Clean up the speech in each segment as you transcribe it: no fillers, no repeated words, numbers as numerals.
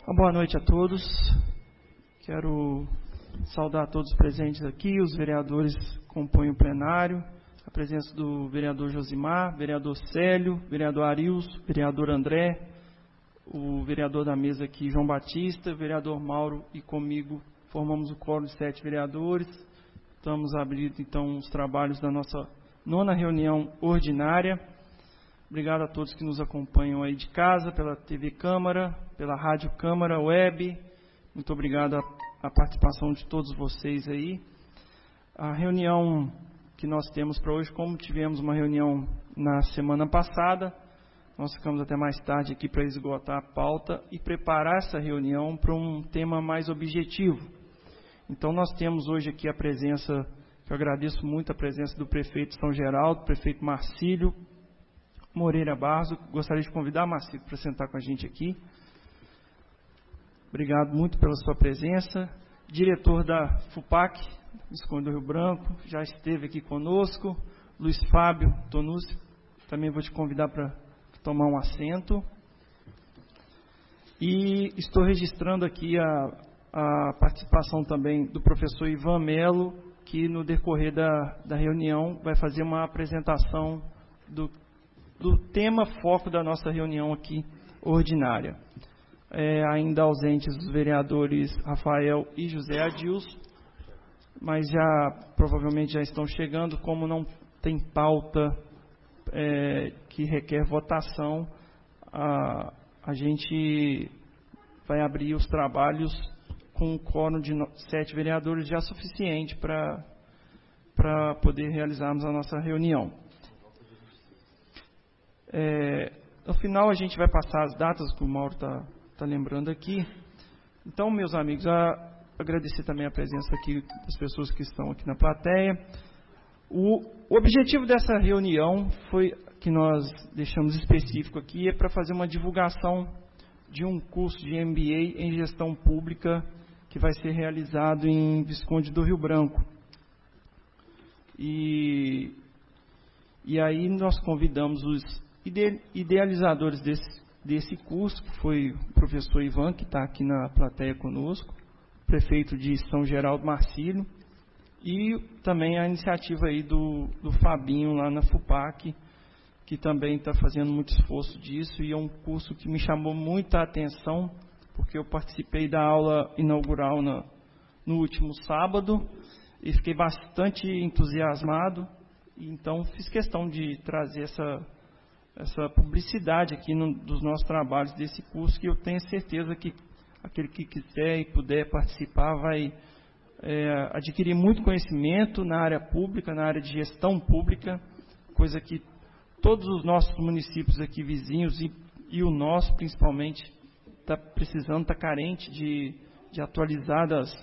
Boa noite a todos. Quero saudar todos os presentes aqui, os vereadores que compõem o plenário, a presença do vereador Josimar, vereador Célio, vereador Arilson, vereador André, o vereador da mesa aqui, João Batista, vereador Mauro e comigo formamos o quórum de 7 vereadores. Estamos abrindo, então, os trabalhos da nossa 9ª reunião ordinária. Obrigado a todos que nos acompanham aí de casa, pela TV Câmara, pela Rádio Câmara Web. Muito obrigado a participação de todos vocês aí. A reunião que nós temos para hoje, como tivemos uma reunião na semana passada, nós ficamos até mais tarde aqui para esgotar a pauta e preparar essa reunião para um tema mais objetivo. Então, nós temos hoje aqui a presença, que eu agradeço muito a presença do prefeito São Geraldo, prefeito Marcílio Moreira Barros. Gostaria de convidar Marcílio para sentar com a gente aqui. Obrigado muito pela sua presença. Diretor da FUPAC, Visconde do Rio Branco, já esteve aqui conosco. Luiz Fábio Tonucci, também vou te convidar para tomar um assento. E estou registrando aqui a participação também do professor Ivan Melo, que no decorrer da reunião vai fazer uma apresentação do tema foco da nossa reunião aqui ordinária. Ainda ausentes os vereadores Rafael e José Adilson, mas provavelmente já estão chegando. Como não tem pauta que requer votação, a gente vai abrir os trabalhos com um quórum de 7 vereadores já suficiente para poder realizarmos a nossa reunião. No final, a gente vai passar as datas que o Mauro está lembrando aqui. Então, meus amigos, agradecer também a presença aqui das pessoas que estão aqui na plateia. O objetivo dessa reunião foi, que nós deixamos específico aqui, é para fazer uma divulgação de um curso de MBA em Gestão Pública que vai ser realizado em Visconde do Rio Branco. E aí nós convidamos os idealizadores desse curso, que foi o professor Ivan, que está aqui na plateia conosco, prefeito de São Geraldo Marcílio, e também a iniciativa aí do Fabinho lá na FUPAC, que também está fazendo muito esforço disso, e é um curso que me chamou muita atenção, porque eu participei da aula inaugural no último sábado, e fiquei bastante entusiasmado, então fiz questão de trazer essa publicidade aqui dos nossos trabalhos desse curso, que eu tenho certeza que aquele que quiser e puder participar vai adquirir muito conhecimento na área pública, na área de gestão pública, coisa que todos os nossos municípios aqui vizinhos e o nosso principalmente está precisando, está carente de atualizar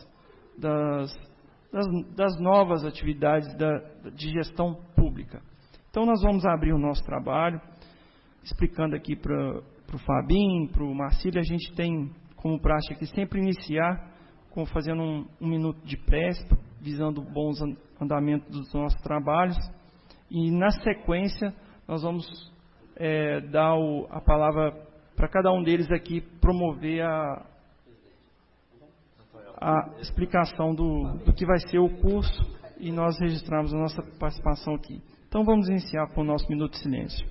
das novas atividades de gestão pública. Então, nós vamos abrir o nosso trabalho, explicando aqui para o Fabinho, para o Marcílio. A gente tem como prática aqui sempre iniciar fazendo um minuto de prece, visando o bom andamento dos nossos trabalhos. E, na sequência, nós vamos dar a palavra para cada um deles aqui, promover a explicação do que vai ser o curso, e nós registramos a nossa participação aqui. Então, vamos iniciar com o nosso minuto de silêncio.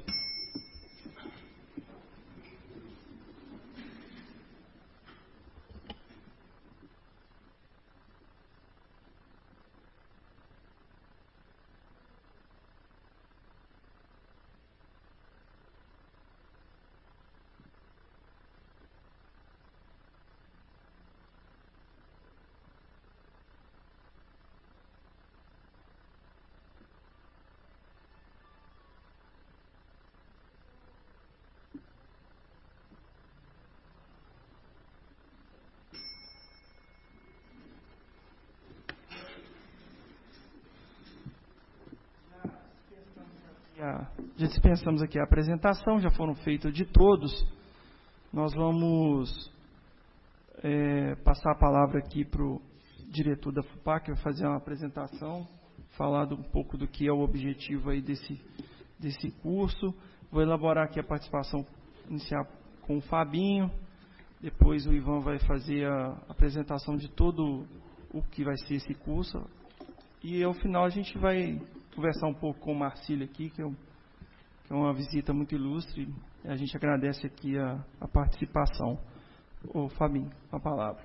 Já dispensamos aqui a apresentação, já foram feitas de todos. Nós vamos passar a palavra aqui para o diretor da FUPAC, que vai fazer uma apresentação, falar um pouco do que é o objetivo aí desse curso. Vou elaborar aqui a participação inicial com o Fabinho, Depois o Ivan vai fazer a apresentação de todo o que vai ser esse curso. E ao final a gente vai conversar um pouco com o Marcílio aqui, que é uma visita muito ilustre. A gente agradece aqui a participação. Ô, Fabinho, a palavra.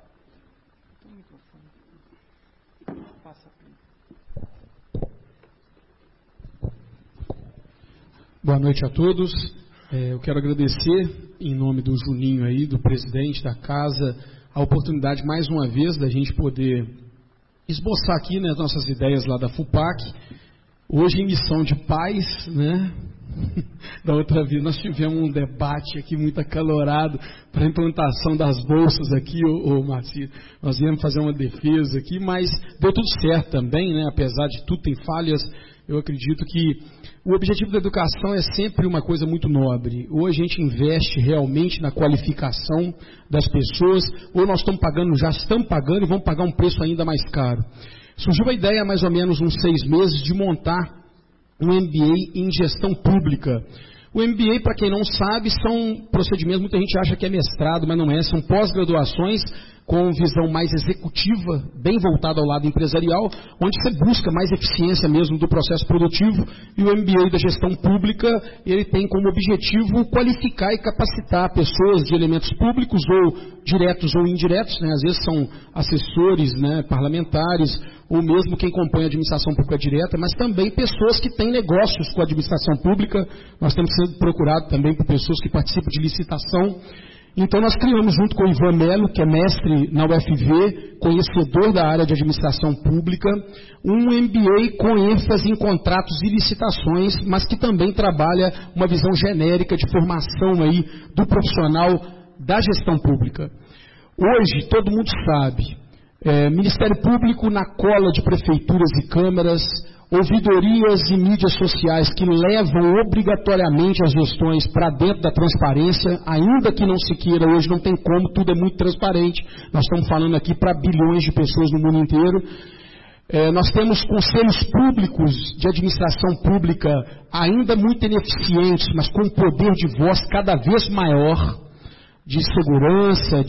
Boa noite a todos. Eu quero agradecer, em nome do Juninho aí, do presidente da casa, a oportunidade mais uma vez da gente poder esboçar aqui, né, as nossas ideias lá da FUPAC. Hoje em missão de paz, né? Da outra vez nós tivemos um debate aqui muito acalorado para a implantação das bolsas aqui, ô Marcílio. Nós íamos fazer uma defesa aqui, mas deu tudo certo também, né? Apesar de tudo tem falhas. Eu acredito que o objetivo da educação é sempre uma coisa muito nobre. Ou a gente investe realmente na qualificação das pessoas, ou nós já estamos pagando e vamos pagar um preço ainda mais caro. Surgiu a ideia há mais ou menos uns 6 meses de montar um MBA em gestão pública. O MBA, para quem não sabe, são procedimentos, muita gente acha que é mestrado, mas não é, são pós-graduações com visão mais executiva, bem voltada ao lado empresarial, onde você busca mais eficiência mesmo do processo produtivo, e o MBA da gestão pública, ele tem como objetivo qualificar e capacitar pessoas de elementos públicos, ou diretos ou indiretos, né? Às vezes são assessores, né, parlamentares, ou mesmo quem compõe a administração pública direta, mas também pessoas que têm negócios com a administração pública. Nós temos sido procurados também por pessoas que participam de licitação. Então nós criamos, junto com o Ivan Melo, que é mestre na UFV, conhecedor da área de administração pública, um MBA com ênfase em contratos e licitações, mas que também trabalha uma visão genérica de formação aí do profissional da gestão pública. Hoje, todo mundo sabe, Ministério Público na cola de prefeituras e câmaras, ouvidorias e mídias sociais que levam obrigatoriamente as gestões para dentro da transparência, ainda que não se queira, hoje não tem como, tudo é muito transparente. Nós estamos falando aqui para bilhões de pessoas no mundo inteiro. Nós temos conselhos públicos de administração pública ainda muito ineficientes, mas com um poder de voz cada vez maior, de segurança,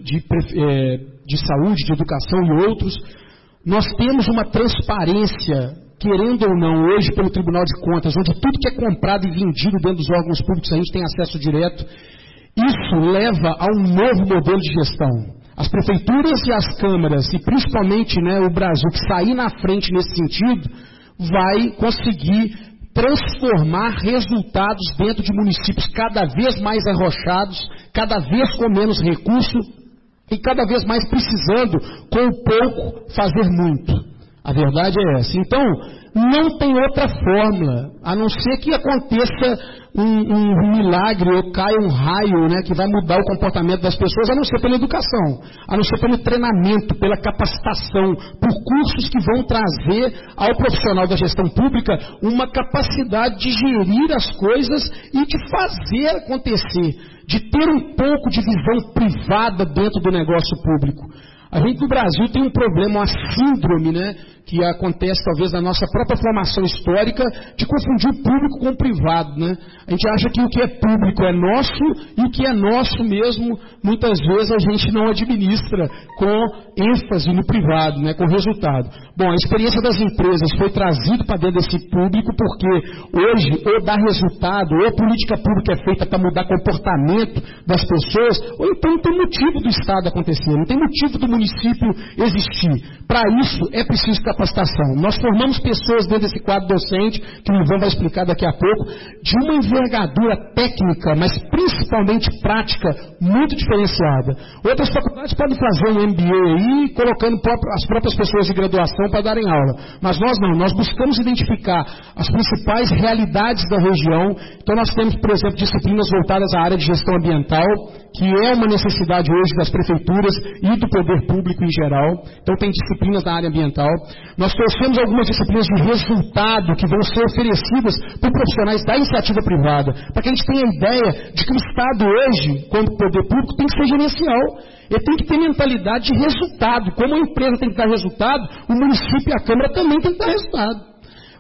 de saúde, de educação e outros. Nós temos uma transparência, querendo ou não, hoje pelo Tribunal de Contas, onde tudo que é comprado e vendido dentro dos órgãos públicos a gente tem acesso direto. Isso leva a um novo modelo de gestão. As prefeituras e as câmaras, e principalmente, né, o Brasil, que sair na frente nesse sentido, vai conseguir transformar resultados dentro de municípios cada vez mais arrochados, cada vez com menos recursos e cada vez mais precisando, com pouco, fazer muito. A verdade é essa. Então, não tem outra fórmula, a não ser que aconteça um milagre ou caia um raio, né, que vai mudar o comportamento das pessoas, a não ser pela educação, a não ser pelo treinamento, pela capacitação, por cursos que vão trazer ao profissional da gestão pública uma capacidade de gerir as coisas e de fazer acontecer, de ter um pouco de visão privada dentro do negócio público. A gente no Brasil tem um problema, uma síndrome, né, que acontece talvez na nossa própria formação histórica, de confundir o público com o privado, né? A gente acha que o que é público é nosso e o que é nosso mesmo, muitas vezes a gente não administra com ênfase no privado, né, com resultado. Bom, a experiência das empresas foi trazida para dentro desse público porque hoje ou dá resultado, ou a política pública é feita para mudar comportamento das pessoas, ou então não tem motivo do Estado acontecer, não tem motivo do município existir. Para isso é preciso capacitação. Nós formamos pessoas dentro desse quadro docente, que o Ivan vai explicar daqui a pouco, de uma envergadura técnica, mas principalmente prática, muito diferenciada. Outras faculdades podem fazer um MBA aí, colocando as próprias pessoas de graduação para darem aula. Mas nós não, nós buscamos identificar as principais realidades da região. Então nós temos, por exemplo, disciplinas voltadas à área de gestão ambiental, que é uma necessidade hoje das prefeituras e do poder público em geral. Então tem disciplinas na área ambiental. Nós trouxemos algumas disciplinas de resultado que vão ser oferecidas por profissionais da iniciativa privada, para que a gente tenha a ideia de que o Estado hoje, como poder público, tem que ser gerencial. Ele tem que ter mentalidade de resultado. Como a empresa tem que dar resultado, o município e a Câmara também tem que dar resultado.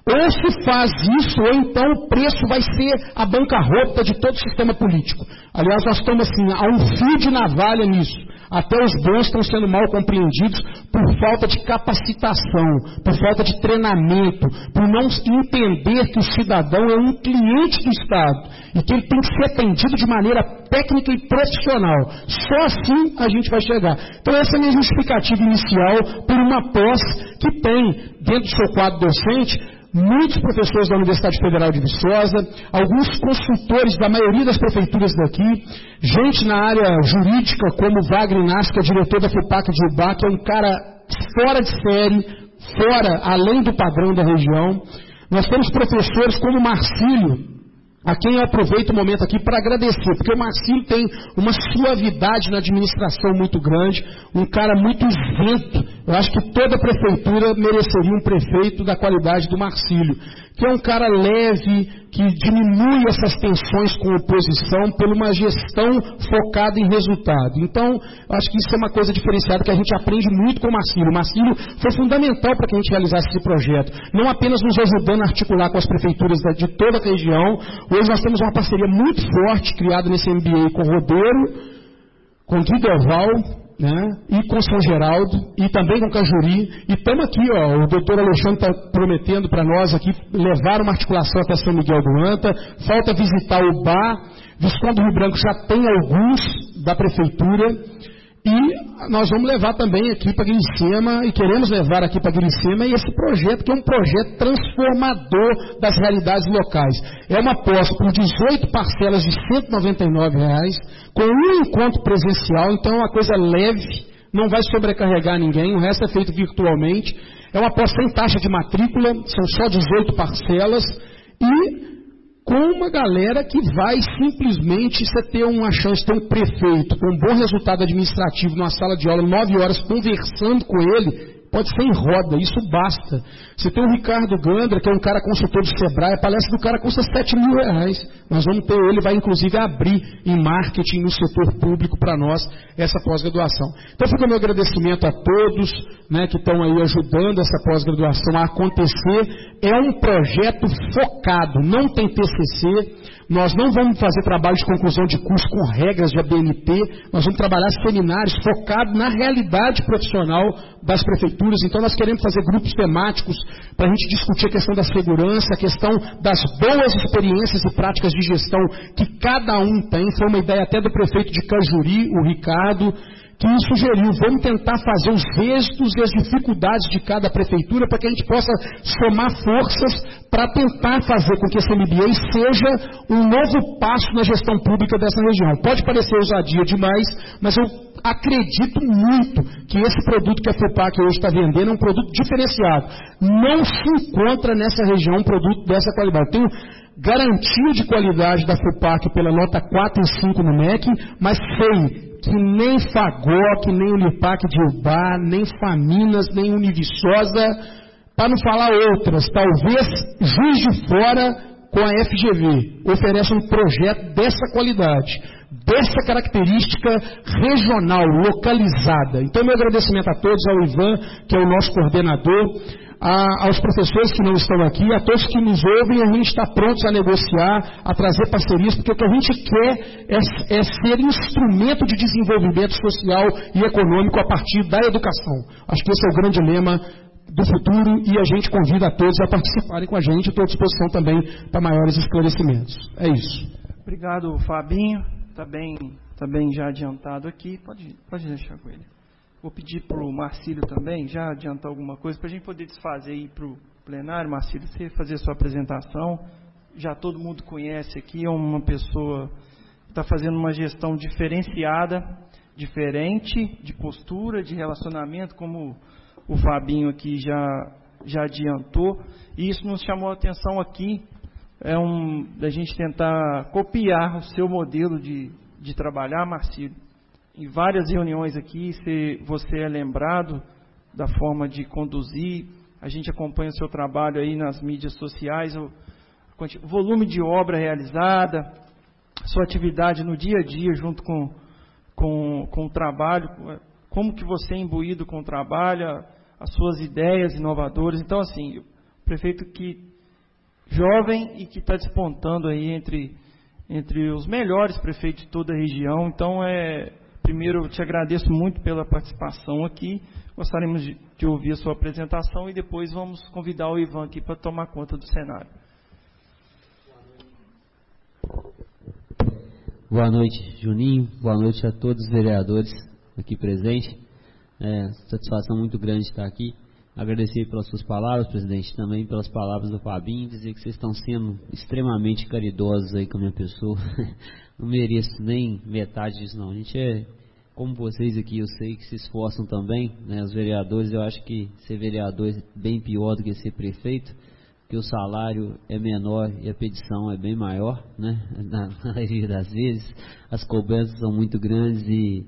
Ou se faz isso, ou então o preço vai ser a bancarrota de todo o sistema político. Aliás, nós estamos assim, a um fio de navalha nisso. Até os bons estão sendo mal compreendidos por falta de capacitação, por falta de treinamento, por não entender que o cidadão é um cliente do Estado e que ele tem que ser atendido de maneira técnica e profissional. Só assim a gente vai chegar. Então essa é a minha justificativa inicial por uma pós que tem, dentro do seu quadro docente, muitos professores da Universidade Federal de Viçosa, alguns consultores da maioria das prefeituras daqui, gente na área jurídica, como Wagner Inácio, que é diretor da FUPAC de Ubá, que é um cara fora de série, fora, além do padrão da região. Nós temos professores como Marcílio, a quem eu aproveito o momento aqui para agradecer, porque o Marcílio tem uma suavidade na administração muito grande, um cara muito isento. Eu acho que toda prefeitura mereceria um prefeito da qualidade do Marcílio, que é um cara leve, que diminui essas tensões com a oposição por uma gestão focada em resultado. Então, eu acho que isso é uma coisa diferenciada que a gente aprende muito com o Marcílio. O Marcílio foi fundamental para que a gente realizasse esse projeto, não apenas nos ajudando a articular com as prefeituras de toda a região. Hoje nós temos uma parceria muito forte, criada nesse MBA com o Rodeiro, com o Guidoval, né, e com São Geraldo, e também com Cajuri, e estamos aqui, ó, o doutor Alexandre está prometendo para nós aqui levar uma articulação até São Miguel do Anta, falta visitar o Ubá, Visconde do Rio Branco já tem alguns da prefeitura, e nós vamos levar também aqui para Guiricema, e queremos levar aqui para Guiricema, e esse projeto que é um projeto transformador das realidades locais. É uma pós por 18 parcelas de R$ 199, com um encontro presencial, então é uma coisa leve, não vai sobrecarregar ninguém, o resto é feito virtualmente. É uma pós sem taxa de matrícula, são só 18 parcelas, e com uma galera que vai simplesmente você ter uma chance de ter um prefeito com um bom resultado administrativo numa sala de aula, 9 horas, conversando com ele, pode ser em roda, isso basta. Você tem o Ricardo Gandra, que é um cara consultor do Sebrae, a palestra do cara custa R$7.000. Nós vamos ter ele, vai inclusive abrir em marketing no setor público para nós essa pós-graduação. Então fica o meu agradecimento a todos, né, que estão aí ajudando essa pós-graduação a acontecer. É um projeto focado, não tem TCC. Nós não vamos fazer trabalho de conclusão de curso com regras de ABNT, nós vamos trabalhar seminários focados na realidade profissional das prefeituras. Então nós queremos fazer grupos temáticos para a gente discutir a questão da segurança, a questão das boas experiências e práticas de gestão que cada um tem. Foi uma ideia até do prefeito de Cajuri, o Ricardo, que me sugeriu, vamos tentar fazer os êxitos e as dificuldades de cada prefeitura para que a gente possa somar forças para tentar fazer com que esse MBA seja um novo passo na gestão pública dessa região. Pode parecer ousadia demais, mas eu acredito muito que esse produto que a FUPAC hoje está vendendo é um produto diferenciado. Não se encontra nessa região um produto dessa qualidade. Tenho garantia de qualidade da FUPAC pela nota 4 e 5 no MEC, mas sei que nem Fagoc, nem Unipac de Ubá, nem Faminas, nem Univiçosa, para não falar outras, talvez Juiz de Fora com a FGV, oferece um projeto dessa qualidade, dessa característica regional, localizada. Então, meu agradecimento a todos, ao Ivan, que é o nosso coordenador, aos professores que não estão aqui, a todos que nos ouvem. A gente está prontos a negociar, a trazer parcerias, porque o que a gente quer é ser instrumento de desenvolvimento social e econômico a partir da educação. Acho que esse é o grande lema do futuro e a gente convida a todos a participarem com a gente. Estou à disposição também para maiores esclarecimentos. É isso. Obrigado, Fabinho. Está bem já adiantado aqui. Pode deixar com ele. Vou pedir para o Marcílio também, já adiantar alguma coisa, para a gente poder desfazer aí para o plenário. Marcílio, você fazer a sua apresentação. Já todo mundo conhece aqui, é uma pessoa que está fazendo uma gestão diferenciada, diferente de postura, de relacionamento, como o Fabinho aqui já adiantou. E isso nos chamou a atenção aqui, da gente tentar copiar o seu modelo de trabalhar, Marcílio. Em várias reuniões aqui, você é lembrado da forma de conduzir. A gente acompanha o seu trabalho aí nas mídias sociais, o volume de obra realizada, sua atividade no dia a dia junto com o trabalho, como que você é imbuído com o trabalho, as suas ideias inovadoras. Então, assim, o prefeito que jovem e que está despontando aí entre os melhores prefeitos de toda a região. Então, primeiro, eu te agradeço muito pela participação aqui. Gostaríamos de ouvir a sua apresentação e depois vamos convidar o Ivan aqui para tomar conta do cenário. Boa noite, Juninho. Boa noite a todos os vereadores aqui presentes. Satisfação muito grande estar aqui. Agradecer pelas suas palavras, presidente, também pelas palavras do Fabinho, dizer que vocês estão sendo extremamente caridosos aí com a minha pessoa. Não mereço nem metade disso, não. A gente como vocês aqui, eu sei que se esforçam também, né? Os vereadores, eu acho que ser vereador é bem pior do que ser prefeito, porque o salário é menor e a petição é bem maior, né? Na maioria das vezes, as cobranças são muito grandes e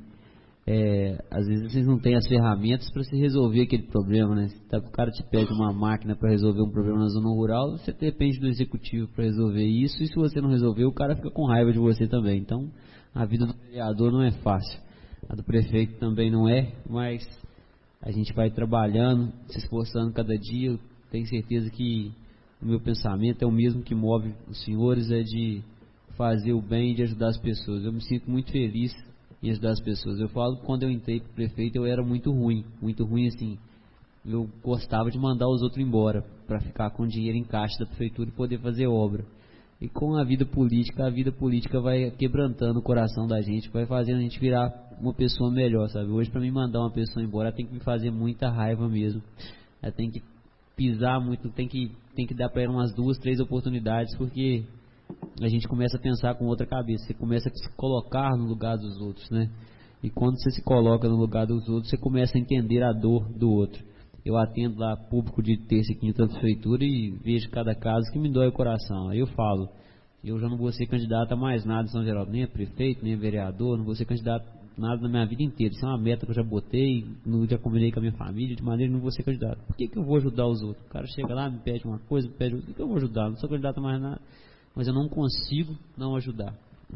às vezes vocês não têm as ferramentas para se resolver aquele problema, né? Se o cara te pede uma máquina para resolver um problema na zona rural, você depende do executivo para resolver isso, e se você não resolver, o cara fica com raiva de você também. Então, a vida do vereador não é fácil. A do prefeito também não é, mas a gente vai trabalhando, se esforçando cada dia. Eu tenho certeza que o meu pensamento é o mesmo que move os senhores, é de fazer o bem e de ajudar as pessoas. Eu me sinto muito feliz em ajudar as pessoas. Eu falo que quando eu entrei para prefeito eu era muito ruim assim. Eu gostava de mandar os outros embora para ficar com dinheiro em caixa da prefeitura e poder fazer obra. E com a vida política vai quebrantando o coração da gente, vai fazendo a gente virar uma pessoa melhor, sabe? Hoje, para mim mandar uma pessoa embora, tem que me fazer muita raiva mesmo. Tem que pisar muito, tem que dar para ela umas 2, 3 oportunidades, porque a gente começa a pensar com outra cabeça, você começa a se colocar no lugar dos outros, né? E quando você se coloca no lugar dos outros, você começa a entender a dor do outro. Eu atendo lá público de terça e quinta da prefeitura e vejo cada caso que me dói o coração. Aí eu falo, eu já não vou ser candidato a mais nada em São Geraldo, nem a prefeito, nem a vereador, não vou ser candidato a nada na minha vida inteira. Isso é uma meta que eu já botei, já combinei com a minha família, de maneira que não vou ser candidato. Por que eu vou ajudar os outros? O cara chega lá, me pede uma coisa, me pede outra, por que eu vou ajudar? Não sou candidato a mais nada, mas eu não consigo não ajudar.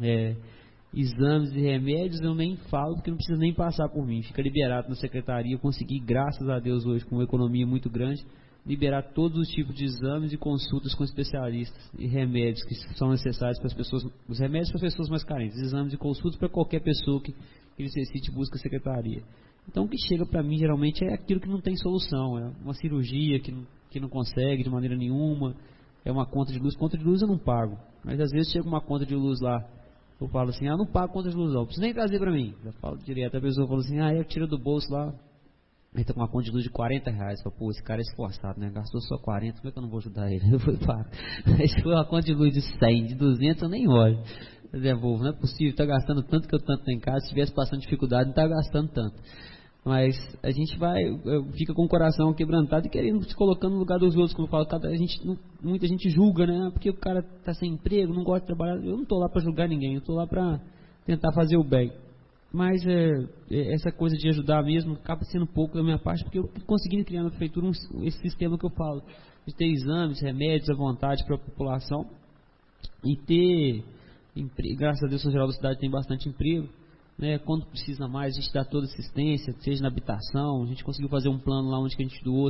Exames e remédios eu nem falo, porque não precisa nem passar por mim, fica liberado na secretaria. Eu consegui, graças a Deus, hoje com uma economia muito grande, liberar todos os tipos de exames e consultas com especialistas e remédios que são necessários para as pessoas, os remédios para as pessoas mais carentes, exames e consultas para qualquer pessoa que necessite e busca a secretaria. Então o que chega para mim geralmente é aquilo que não tem solução, é uma cirurgia que não consegue de maneira nenhuma, é uma conta de luz eu não pago, mas às vezes chega uma conta de luz lá, eu falo assim, não pago conta de luz não precisa nem trazer para mim. Eu falo direto, a pessoa fala assim, eu tiro do bolso lá, aí tá com uma conta de luz de R$40. Eu falo, esse cara é esforçado, né? Gastou só 40, como é que eu não vou ajudar ele? Eu falei, aí se for uma conta de luz de 100, de 200, eu nem olho. Eu devolvo, não é possível, tá gastando tanto que eu tanto em casa, se estivesse passando dificuldade, não tá gastando tanto. Mas a gente fica com o coração quebrantado e querendo se colocando no lugar dos outros, como eu falo, muita gente julga, né? Porque o cara está sem emprego, não gosta de trabalhar. Eu não estou lá para julgar ninguém, eu estou lá para tentar fazer o bem. Mas essa coisa de ajudar mesmo acaba sendo pouco da minha parte, porque eu consegui criar na prefeitura esse sistema que eu falo, de ter exames, remédios à vontade para a população e ter, graças a Deus, São Geraldo da cidade tem bastante emprego. Né, quando precisa mais, a gente dá toda assistência, seja na habitação. A gente conseguiu fazer um plano lá onde que a gente doou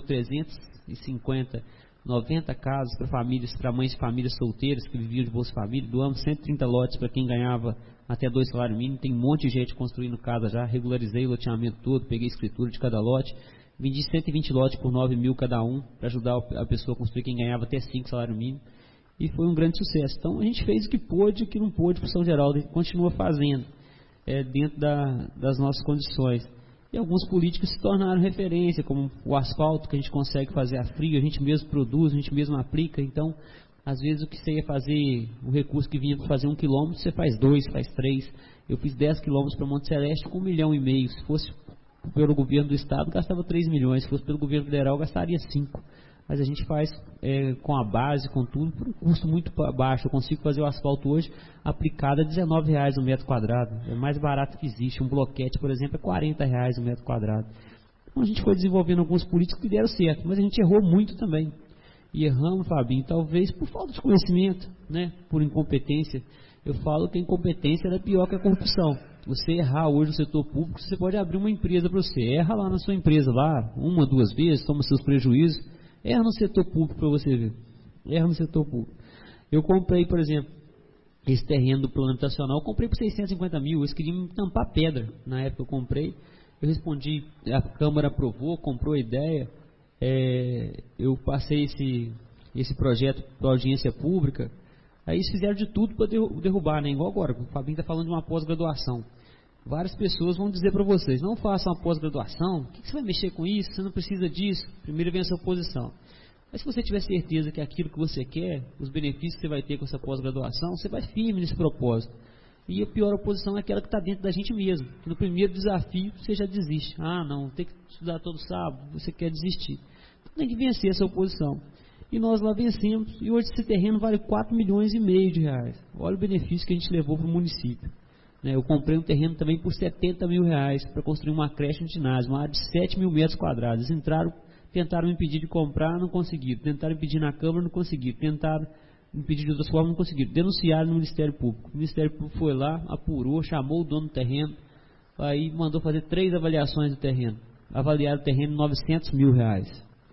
90 casas para famílias, para mães de famílias solteiras que viviam de Bolsa Família. Doamos 130 lotes para quem ganhava até 2 salários mínimos. Tem um monte de gente construindo casa já. Regularizei o loteamento todo, peguei a escritura de cada lote. Vendi 120 lotes por 9 mil cada um, para ajudar a pessoa a construir quem ganhava até 5 salários mínimos. E foi um grande sucesso. Então a gente fez o que pôde e o que não pôde para São Geraldo e continua fazendo. Dentro das nossas condições. E alguns políticos se tornaram referência, como o asfalto, que a gente consegue fazer a frio, a gente mesmo produz, a gente mesmo aplica. Então, às vezes o que você ia fazer, o recurso que vinha para fazer 1 quilômetro, você faz 2, faz 3. Eu fiz 10 quilômetros para Monte Celeste com 1,5 milhão. Se fosse pelo governo do estado, gastava 3 milhões. Se fosse pelo governo federal, gastaria 5. Mas a gente faz com a base, com tudo, por um custo muito baixo. Eu consigo fazer o asfalto hoje aplicado a R$19 o metro quadrado. É mais barato que existe. Um bloquete, por exemplo, é R$40 o metro quadrado. Então a gente foi desenvolvendo alguns políticos que deram certo, mas a gente errou muito também. E erramos, Fabinho, talvez por falta de conhecimento, né? Por incompetência. Eu falo que a incompetência é pior que a corrupção. Você errar hoje no setor público, você pode abrir uma empresa para você. Erra lá na sua empresa, lá, 1, 2 vezes, toma seus prejuízos. Erra no setor público para você ver. erra no setor público. Eu comprei, por exemplo, esse terreno do plano habitacional, eu comprei por 650 mil, eles queriam me tampar pedra. Na época eu comprei, eu respondi, a Câmara aprovou, comprou a ideia, eu passei esse projeto para audiência pública, aí eles fizeram de tudo para derrubar, né? Igual agora, o Fabinho está falando de uma pós-graduação. Várias pessoas vão dizer para vocês, não façam uma pós-graduação, o que você vai mexer com isso? Você não precisa disso, primeiro vem a sua oposição. Mas se você tiver certeza que é aquilo que você quer, os benefícios que você vai ter com essa pós-graduação, você vai firme nesse propósito. E a pior oposição é aquela que está dentro da gente mesmo, que no primeiro desafio você já desiste. Ah, não, tem que estudar todo sábado, você quer desistir. Então tem que vencer essa oposição. E nós lá vencemos, e hoje esse terreno vale 4,5 milhões de reais. Olha o benefício que a gente levou para o município. Eu comprei um terreno também por 70 mil reais para construir uma creche no ginásio, uma área de 7 mil metros quadrados. Eles entraram, tentaram me impedir de comprar, não conseguiram. Tentaram impedir na Câmara, não conseguiram. Tentaram impedir de outras formas, não conseguiram. Denunciaram no Ministério Público. O Ministério Público foi lá, apurou, chamou o dono do terreno, aí mandou fazer 3 avaliações do terreno. Avaliaram o terreno em 900 mil reais.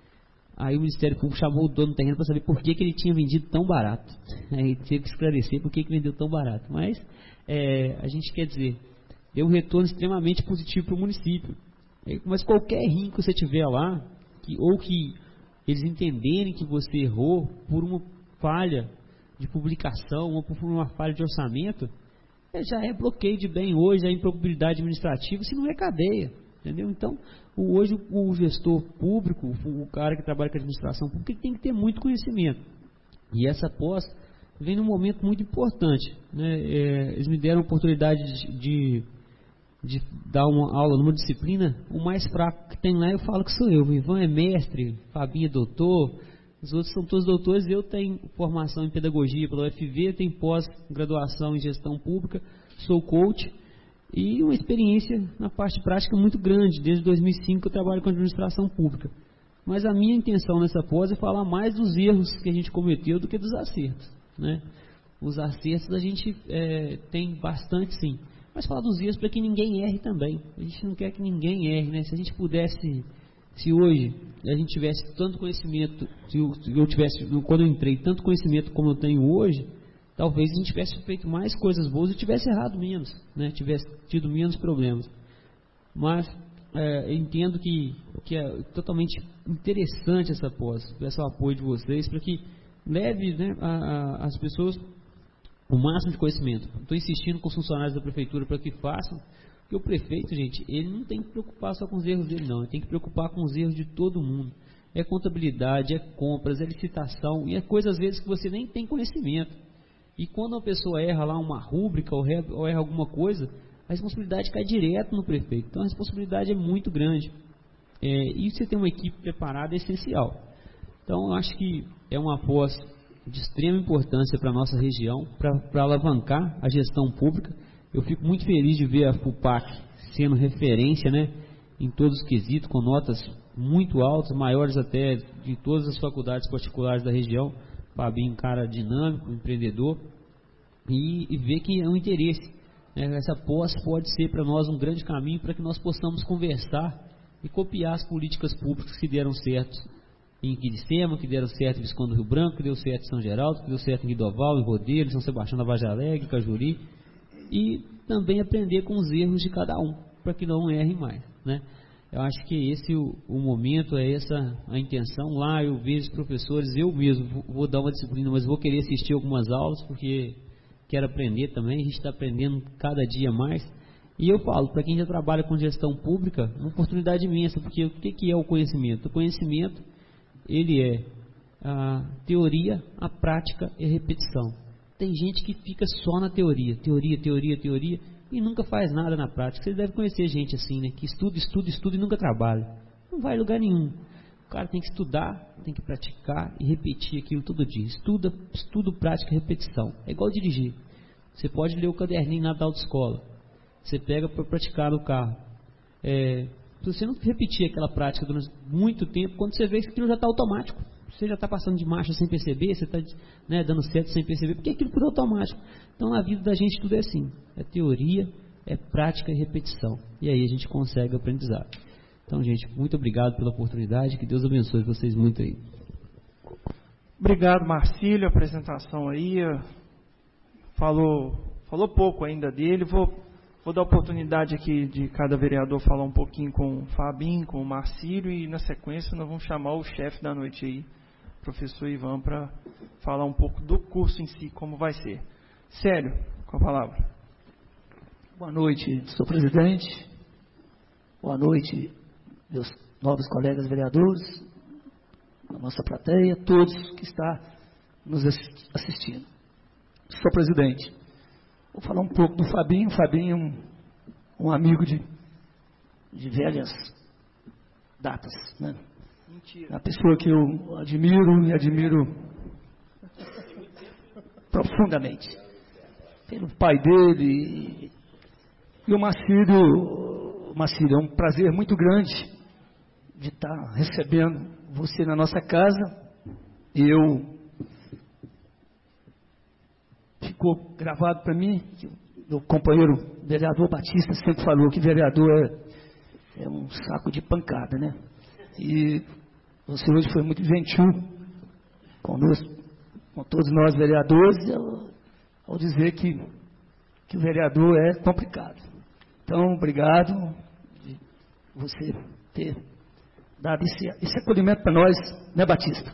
Aí o Ministério Público chamou o dono do terreno para saber por que ele tinha vendido tão barato. Aí teve que esclarecer por que vendeu tão barato. Mas a gente quer dizer, deu um retorno extremamente positivo para o município. Mas qualquer rim que você tiver lá, ou que eles entenderem que você errou por uma falha de publicação ou por uma falha de orçamento, já é bloqueio de bem hoje, é improbabilidade administrativa, se não é cadeia. Entendeu? Então, hoje o gestor público, o cara que trabalha com a administração pública, ele tem que ter muito conhecimento. E essa pós vem num momento muito importante. Né? Eles me deram a oportunidade de dar uma aula numa disciplina, o mais fraco que tem lá eu falo que sou eu. O Ivan é mestre, Fabinho é doutor, os outros são todos doutores. Eu tenho formação em pedagogia pela UFV, tenho pós-graduação em gestão pública, sou coach e uma experiência na parte prática muito grande. Desde 2005 eu trabalho com administração pública. Mas a minha intenção nessa pós é falar mais dos erros que a gente cometeu do que dos acertos. Né? Os acertos a gente tem bastante, sim. Mas falar dos erros para que ninguém erre também. A gente não quer que ninguém erre, né? Se a gente pudesse, se hoje a gente tivesse tanto conhecimento, se eu tivesse, quando eu entrei, tanto conhecimento como eu tenho hoje, talvez a gente tivesse feito mais coisas boas e tivesse errado menos, né? Tivesse tido menos problemas. Mas eu entendo que é totalmente interessante essa pós, peço o apoio de vocês para que leve, né, as pessoas o máximo de conhecimento. Estou insistindo com os funcionários da prefeitura para que façam, porque o prefeito, gente, ele não tem que preocupar só com os erros dele, não. Ele tem que preocupar com os erros de todo mundo. É contabilidade, é compras, é licitação, e é coisas às vezes que você nem tem conhecimento. E quando a pessoa erra lá uma rúbrica ou erra alguma coisa, a responsabilidade cai direto no prefeito. Então a responsabilidade é muito grande. E você ter uma equipe preparada é essencial. Então eu acho que é uma pós de extrema importância para a nossa região, para alavancar a gestão pública. Eu fico muito feliz de ver a FUPAC sendo referência, né, em todos os quesitos, com notas muito altas, maiores até de todas as faculdades particulares da região. Fabinho, um cara dinâmico, empreendedor, e ver que é um interesse. Né? Essa pós pode ser para nós um grande caminho para que nós possamos conversar e copiar as políticas públicas que deram certo em Quiricema, que deram certo em Visconde do Rio Branco, que deu certo em São Geraldo, que deu certo em Guidoval, em Rodeiro, em São Sebastião da Vargem Alegre, Cajuri, e também aprender com os erros de cada um, para que não erre mais. Né? Eu acho que esse o momento, é essa a intenção. Lá eu vejo os professores, eu mesmo vou dar uma disciplina, mas vou querer assistir algumas aulas, porque quero aprender também, a gente está aprendendo cada dia mais. E eu falo, para quem já trabalha com gestão pública, uma oportunidade imensa, porque o que é o conhecimento? O conhecimento, ele é a teoria, a prática e a repetição. Tem gente que fica só na teoria, e nunca faz nada na prática. Vocês devem conhecer gente assim, né? Que estuda e nunca trabalha. Não vai a lugar nenhum. O cara tem que estudar, tem que praticar e repetir aquilo todo dia. Estudo, prática e repetição. É igual dirigir. Você pode ler o caderninho na da autoescola. Você pega para praticar no carro. Se você não repetir aquela prática durante muito tempo, quando você vê que aquilo já está automático, você já está passando de marcha sem perceber, você está, né, dando certo sem perceber, porque aquilo tudo é automático. Então a vida da gente tudo é assim, é teoria, é prática e repetição, e aí a gente consegue aprendizado. Então, gente, muito obrigado pela oportunidade, que Deus abençoe vocês muito aí. Obrigado, Marcílio, a apresentação aí. Falou pouco ainda dele. Vou dar a oportunidade aqui de cada vereador falar um pouquinho com o Fabinho, com o Marcílio, e na sequência nós vamos chamar o chefe da noite aí, professor Ivan, para falar um pouco do curso em si, como vai ser. Célio, com a palavra. Boa noite, senhor presidente. Boa noite, meus nobres colegas vereadores, a nossa plateia, todos que estão nos assistindo. Senhor presidente, vou falar um pouco do Fabinho. O Fabinho é um amigo de velhas datas, né? Mentira. É uma pessoa que eu admiro e admiro profundamente. Pelo pai dele e o Marcílio, é um prazer muito grande de estar recebendo você na nossa casa. Ficou gravado para mim, que meu companheiro vereador Batista sempre falou que vereador é um saco de pancada, né? E você hoje foi muito gentil conosco, com todos nós vereadores, ao dizer que o vereador é complicado. Então, obrigado de você ter dado esse acolhimento para nós, né, Batista?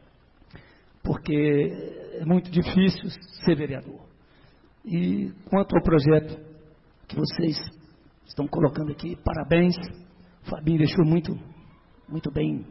Porque é muito difícil ser vereador. E quanto ao projeto que vocês estão colocando aqui, parabéns. O Fabinho deixou muito bem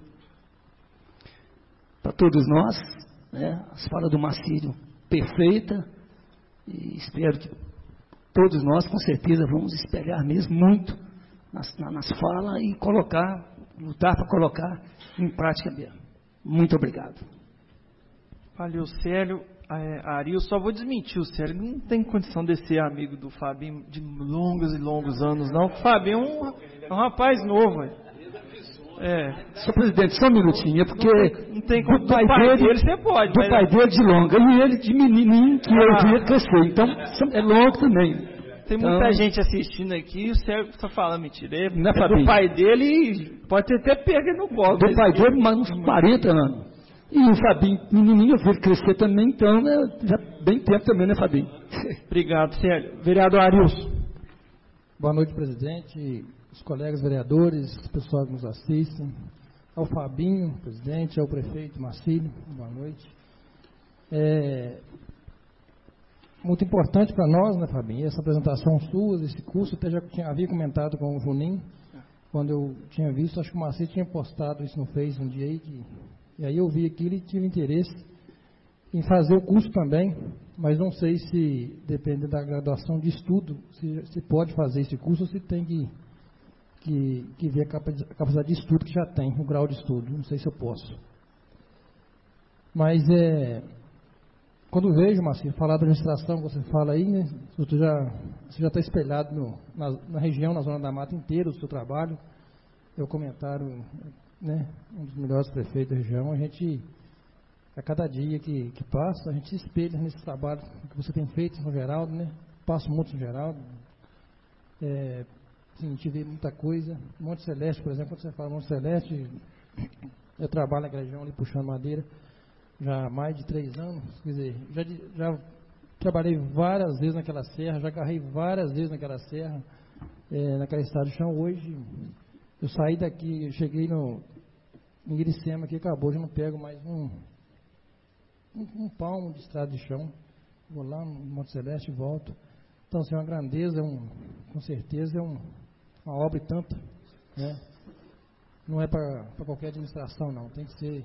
para todos nós, né? As falas do Marcílio, perfeita, e espero que todos nós, com certeza, vamos espelhar mesmo muito nas falas e lutar para colocar em prática mesmo. Muito obrigado. Valeu, Célio. Ari, eu só vou desmentir o Célio. Não tem condição de ser amigo do Fabinho de longos e longos anos, não. O Fabinho é um rapaz novo. Senhor presidente, só um minutinho. É porque não tem como. Do pai dele você pode. Do pai dele de longa. E ele de menininho que eu vi crescer. Então, é longo também. Tem muita gente assistindo aqui e o Célio está falando mentira. Não é do pai dele, pode ter até pega no colo. Do pai dele, mas uns 40 anos. E o Fabinho, menininho, eu vi ele crescer também, então já bem tempo também, né, Fabinho? Obrigado, Célio. Vereador Arilson. Boa noite, presidente, os colegas vereadores, o pessoal que nos assistem, ao Fabinho, presidente, ao prefeito Marcílio, boa noite. Muito importante para nós, né, Fabinho, essa apresentação sua, esse curso, até já havia comentado com o Juninho, quando eu tinha visto, acho que o Marcílio tinha postado isso no Face um dia aí, e aí eu vi aquilo e tive interesse em fazer o curso também, mas não sei se, depende da graduação de estudo, se pode fazer esse curso ou se tem que ver a capacidade de estudo que já tem, o grau de estudo, não sei se eu posso. Mas quando vejo, Marcelo, falar da administração que você fala aí, né, você já está espelhado na região, na Zona da Mata inteira, o seu trabalho, é o comentário, né, um dos melhores prefeitos da região. A cada dia que passa, a gente se espelha nesse trabalho que você tem feito em São Geraldo, né? Passo muito em São Geraldo. A gente vê muita coisa. Monte Celeste, por exemplo, quando você fala Monte Celeste, eu trabalho naquela região ali puxando madeira já há mais de 3 anos. Quer dizer, já trabalhei várias vezes naquela serra, já agarrei várias vezes naquela serra, naquela estrada de chão. Hoje, eu saí daqui, eu cheguei em Iricema, que acabou, já não pego mais um palmo de estrada de chão. Vou lá no Monte Celeste e volto. Então, assim, é uma grandeza, com certeza é uma obra e tanto, né? Não é para qualquer administração, não. Tem que ser,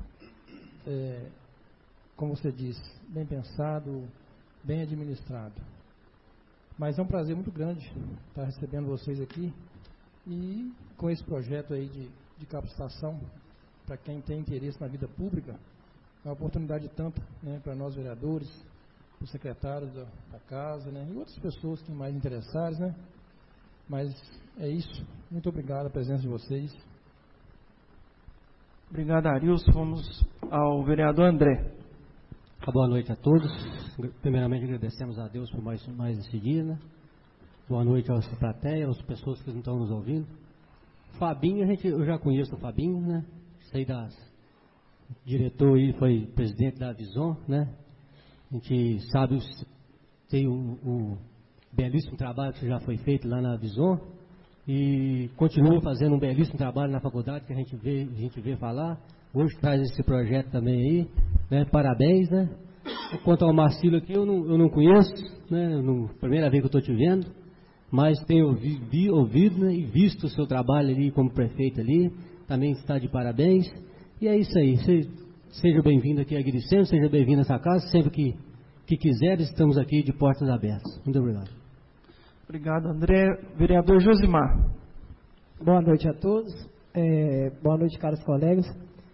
como você disse, bem pensado, bem administrado. Mas é um prazer muito grande estar recebendo vocês aqui e com esse projeto aí de capacitação para quem tem interesse na vida pública. É uma oportunidade tanta, né, para nós vereadores, os secretários da casa, né, e outras pessoas que mais interessadas, né? Mas é isso. Muito obrigado pela presença de vocês. Obrigado, Arilson. Vamos ao vereador André. Boa noite a todos. Primeiramente agradecemos a Deus por mais esse dia, né? Boa noite à plateia, às pessoas que estão nos ouvindo. Fabinho, eu já conheço o Fabinho, né? Sei O diretor aí foi presidente da Avison, né? A gente sabe, tem o belíssimo trabalho que já foi feito lá na Avison e continua fazendo um belíssimo trabalho na faculdade que a gente vê falar. Hoje traz esse projeto também aí, né? Parabéns, né? Quanto ao Marcílio aqui, eu não conheço, né? Primeira vez que eu estou te vendo, mas tenho ouvido, né? E visto o seu trabalho ali como prefeito ali, também está de parabéns. E é isso aí, seja bem-vindo aqui a Guiricema, seja bem-vindo a essa casa, sempre que quiser, estamos aqui de portas abertas. Muito obrigado. Obrigado, André. Vereador Josimar. Boa noite a todos, boa noite, caros colegas.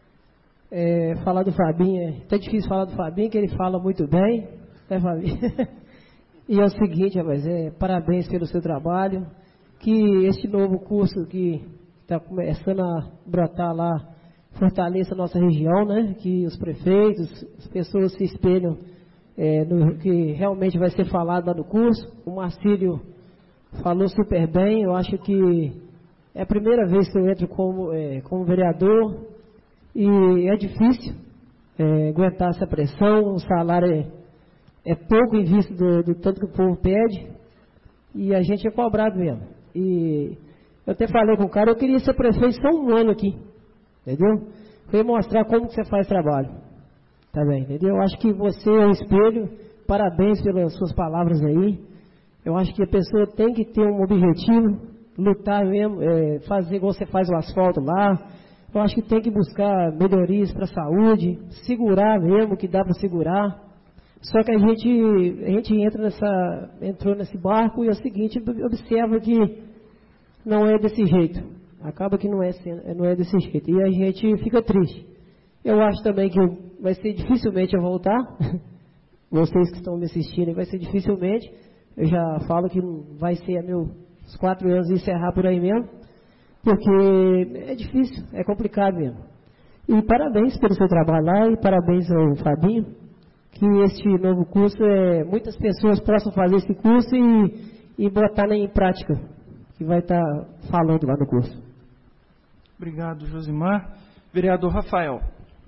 Falar do Fabinho, é até difícil falar do Fabinho, que ele fala muito bem, né, Fabinho? E é o seguinte, rapaz, parabéns pelo seu trabalho, que este novo curso que está começando a brotar lá, fortaleça a nossa região, né? Que os prefeitos, as pessoas se espelham no que realmente vai ser falado lá no curso. O Marcílio falou super bem, eu acho que é a primeira vez que eu entro como vereador e é difícil aguentar essa pressão, o salário é pouco em vista do tanto que o povo pede e a gente é cobrado mesmo. E eu até falei com o cara, eu queria ser prefeito só um ano aqui. Entendeu? Foi mostrar como que você faz trabalho. Tá bem, entendeu? Eu acho que você é um espelho. Parabéns pelas suas palavras aí. Eu acho que a pessoa tem que ter um objetivo, lutar mesmo, fazer igual você faz o asfalto lá. Eu acho que tem que buscar melhorias para a saúde, segurar mesmo, que dá para segurar. Só que a gente entrou nesse barco e é o seguinte, observa que não é desse jeito. Acaba que não é desse jeito. E a gente fica triste. Eu acho também que vai ser dificilmente eu voltar. Vocês que estão me assistindo, vai ser dificilmente. Eu já falo que vai ser meus 4 anos e encerrar por aí mesmo. Porque é difícil, é complicado mesmo. E parabéns pelo seu trabalho lá e parabéns ao Fabinho. Que este novo curso, muitas pessoas possam fazer esse curso e botar em prática. Que vai estar falando lá no curso. Obrigado, Josimar. Vereador Rafael.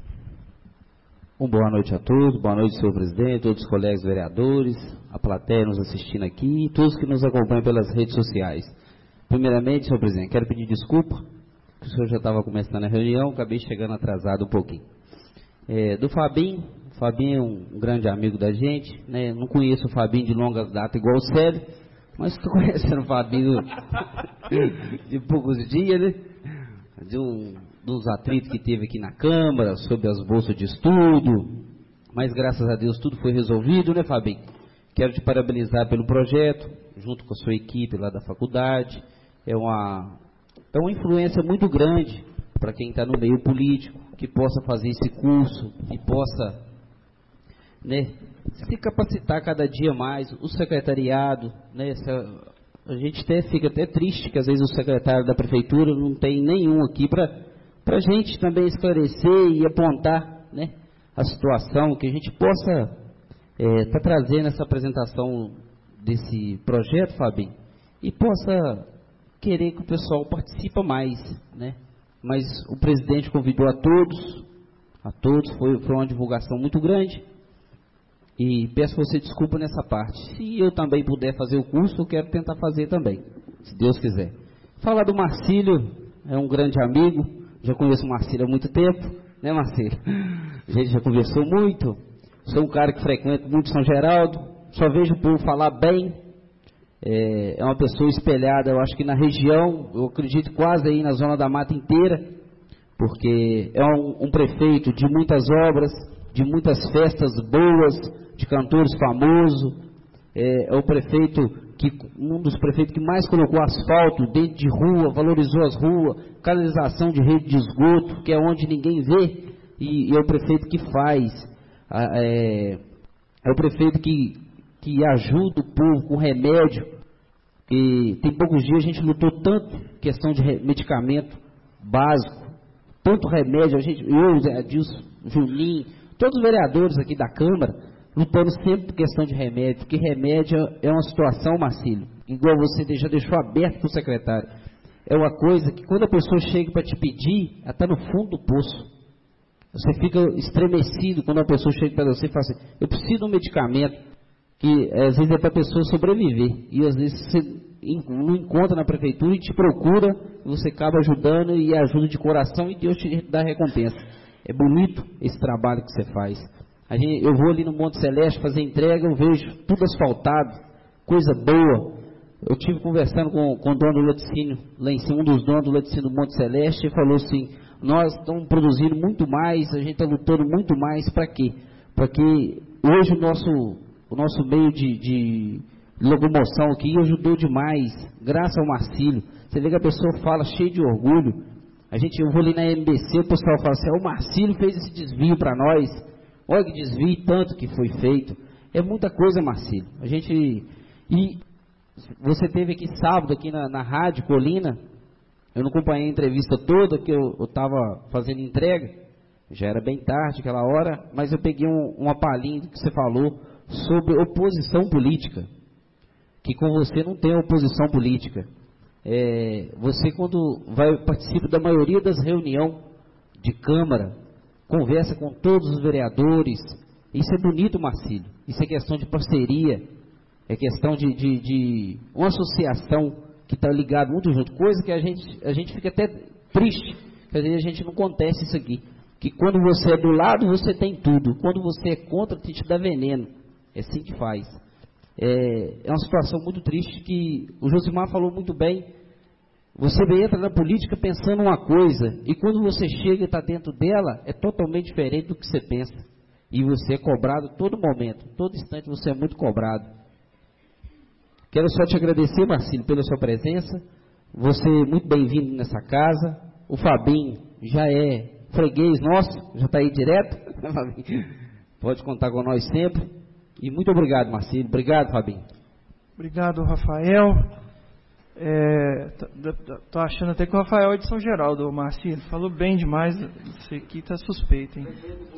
Boa noite a todos, boa noite, senhor presidente, todos os colegas vereadores, a plateia nos assistindo aqui e todos que nos acompanham pelas redes sociais. Primeiramente, senhor presidente, quero pedir desculpa, que o senhor já estava começando a reunião, acabei chegando atrasado um pouquinho. Do Fabinho, o Fabinho é um grande amigo da gente, né? Não conheço o Fabinho de longa data igual o Célio, mas estou conhecendo o Fabinho de poucos dias, né? Dos atritos que teve aqui na Câmara, sobre as bolsas de estudo, mas graças a Deus tudo foi resolvido, né, Fabinho? Quero te parabenizar pelo projeto, junto com a sua equipe lá da faculdade. É uma influência muito grande para quem está no meio político, que possa fazer esse curso, que possa, né, se capacitar cada dia mais, o secretariado, né, a gente fica até triste que às vezes o secretário da prefeitura não tem nenhum aqui para a gente também esclarecer e apontar, né, a situação, que a gente possa estar trazendo essa apresentação desse projeto, Fabinho, e possa querer que o pessoal participe mais, né? Mas o presidente convidou a todos, foi uma divulgação muito grande. E peço você desculpa nessa parte. Se eu também puder fazer o curso, eu quero tentar fazer também, se Deus quiser. Falar do Marcílio, é um grande amigo, já conheço o Marcílio há muito tempo, né, Marcílio? A gente já conversou muito, sou um cara que frequenta muito São Geraldo, só vejo o povo falar bem, é uma pessoa espelhada, eu acho que na região, eu acredito quase aí na Zona da Mata inteira, porque é um prefeito de muitas obras, de muitas festas boas, de cantores famosos, é o prefeito um dos prefeitos que mais colocou asfalto dentro de rua, valorizou as ruas, canalização de rede de esgoto, que é onde ninguém vê, e é o prefeito que faz, é o prefeito que ajuda o povo com remédio, e tem poucos dias a gente lutou tanto questão de medicamento básico, tanto remédio, eu, Zé Adilson, Juninho, todos os vereadores aqui da Câmara, lutando sempre por questão de remédio, porque remédio é uma situação, Marcílio, igual você já deixou aberto para o secretário, é uma coisa que quando a pessoa chega para te pedir, ela está no fundo do poço. Você fica estremecido quando uma pessoa chega para você e fala assim, eu preciso de um medicamento que às vezes é para a pessoa sobreviver. E às vezes você não encontra na prefeitura e te procura, e você acaba ajudando e ajuda de coração e Deus te dá recompensa. É bonito esse trabalho que você faz. Eu vou ali no Monte Celeste fazer entrega, eu vejo tudo asfaltado, coisa boa. Eu estive conversando com o dono do laticínio, lá em cima, um dos donos do laticínio do Monte Celeste, e falou assim, nós estamos produzindo muito mais, a gente está lutando muito mais, para quê? Para que hoje o nosso meio de locomoção aqui ajudou demais, graças ao Marcílio. Você vê que a pessoa fala cheio de orgulho. Eu vou ali na MBC, o pessoal fala assim, o Marcílio fez esse desvio para nós, olha que desvio tanto que foi feito. É muita coisa, Marcílio. E você teve aqui sábado, aqui na Rádio Colina, eu não acompanhei a entrevista toda, que eu estava fazendo entrega, já era bem tarde aquela hora, mas eu peguei uma palhinha que você falou sobre oposição política, que com você não tem oposição política. Você, quando participa da maioria das reuniões de Câmara, conversa com todos os vereadores, isso é bonito, Marcílio, isso é questão de parceria, é questão de uma associação que está ligado muito junto, coisa que a gente fica até triste, que às vezes a gente não acontece isso aqui, que quando você é do lado, você tem tudo, quando você é contra, te dá veneno, é assim que faz. É uma situação muito triste que o Josimar falou muito bem, você entra na política pensando uma coisa, e quando você chega e está dentro dela, é totalmente diferente do que você pensa, e você é cobrado todo momento, todo instante você é muito cobrado. Quero só te agradecer, Marcílio, pela sua presença. Você é muito bem-vindo nessa casa. O Fabinho já é freguês nosso, já está aí direto. Pode contar com nós sempre. E muito obrigado, Marcílio. Obrigado, Fabinho. Obrigado, Rafael. Tô achando até que o Rafael é de São Geraldo, o Marcílio. Falou bem demais. Isso aqui está suspeito, hein?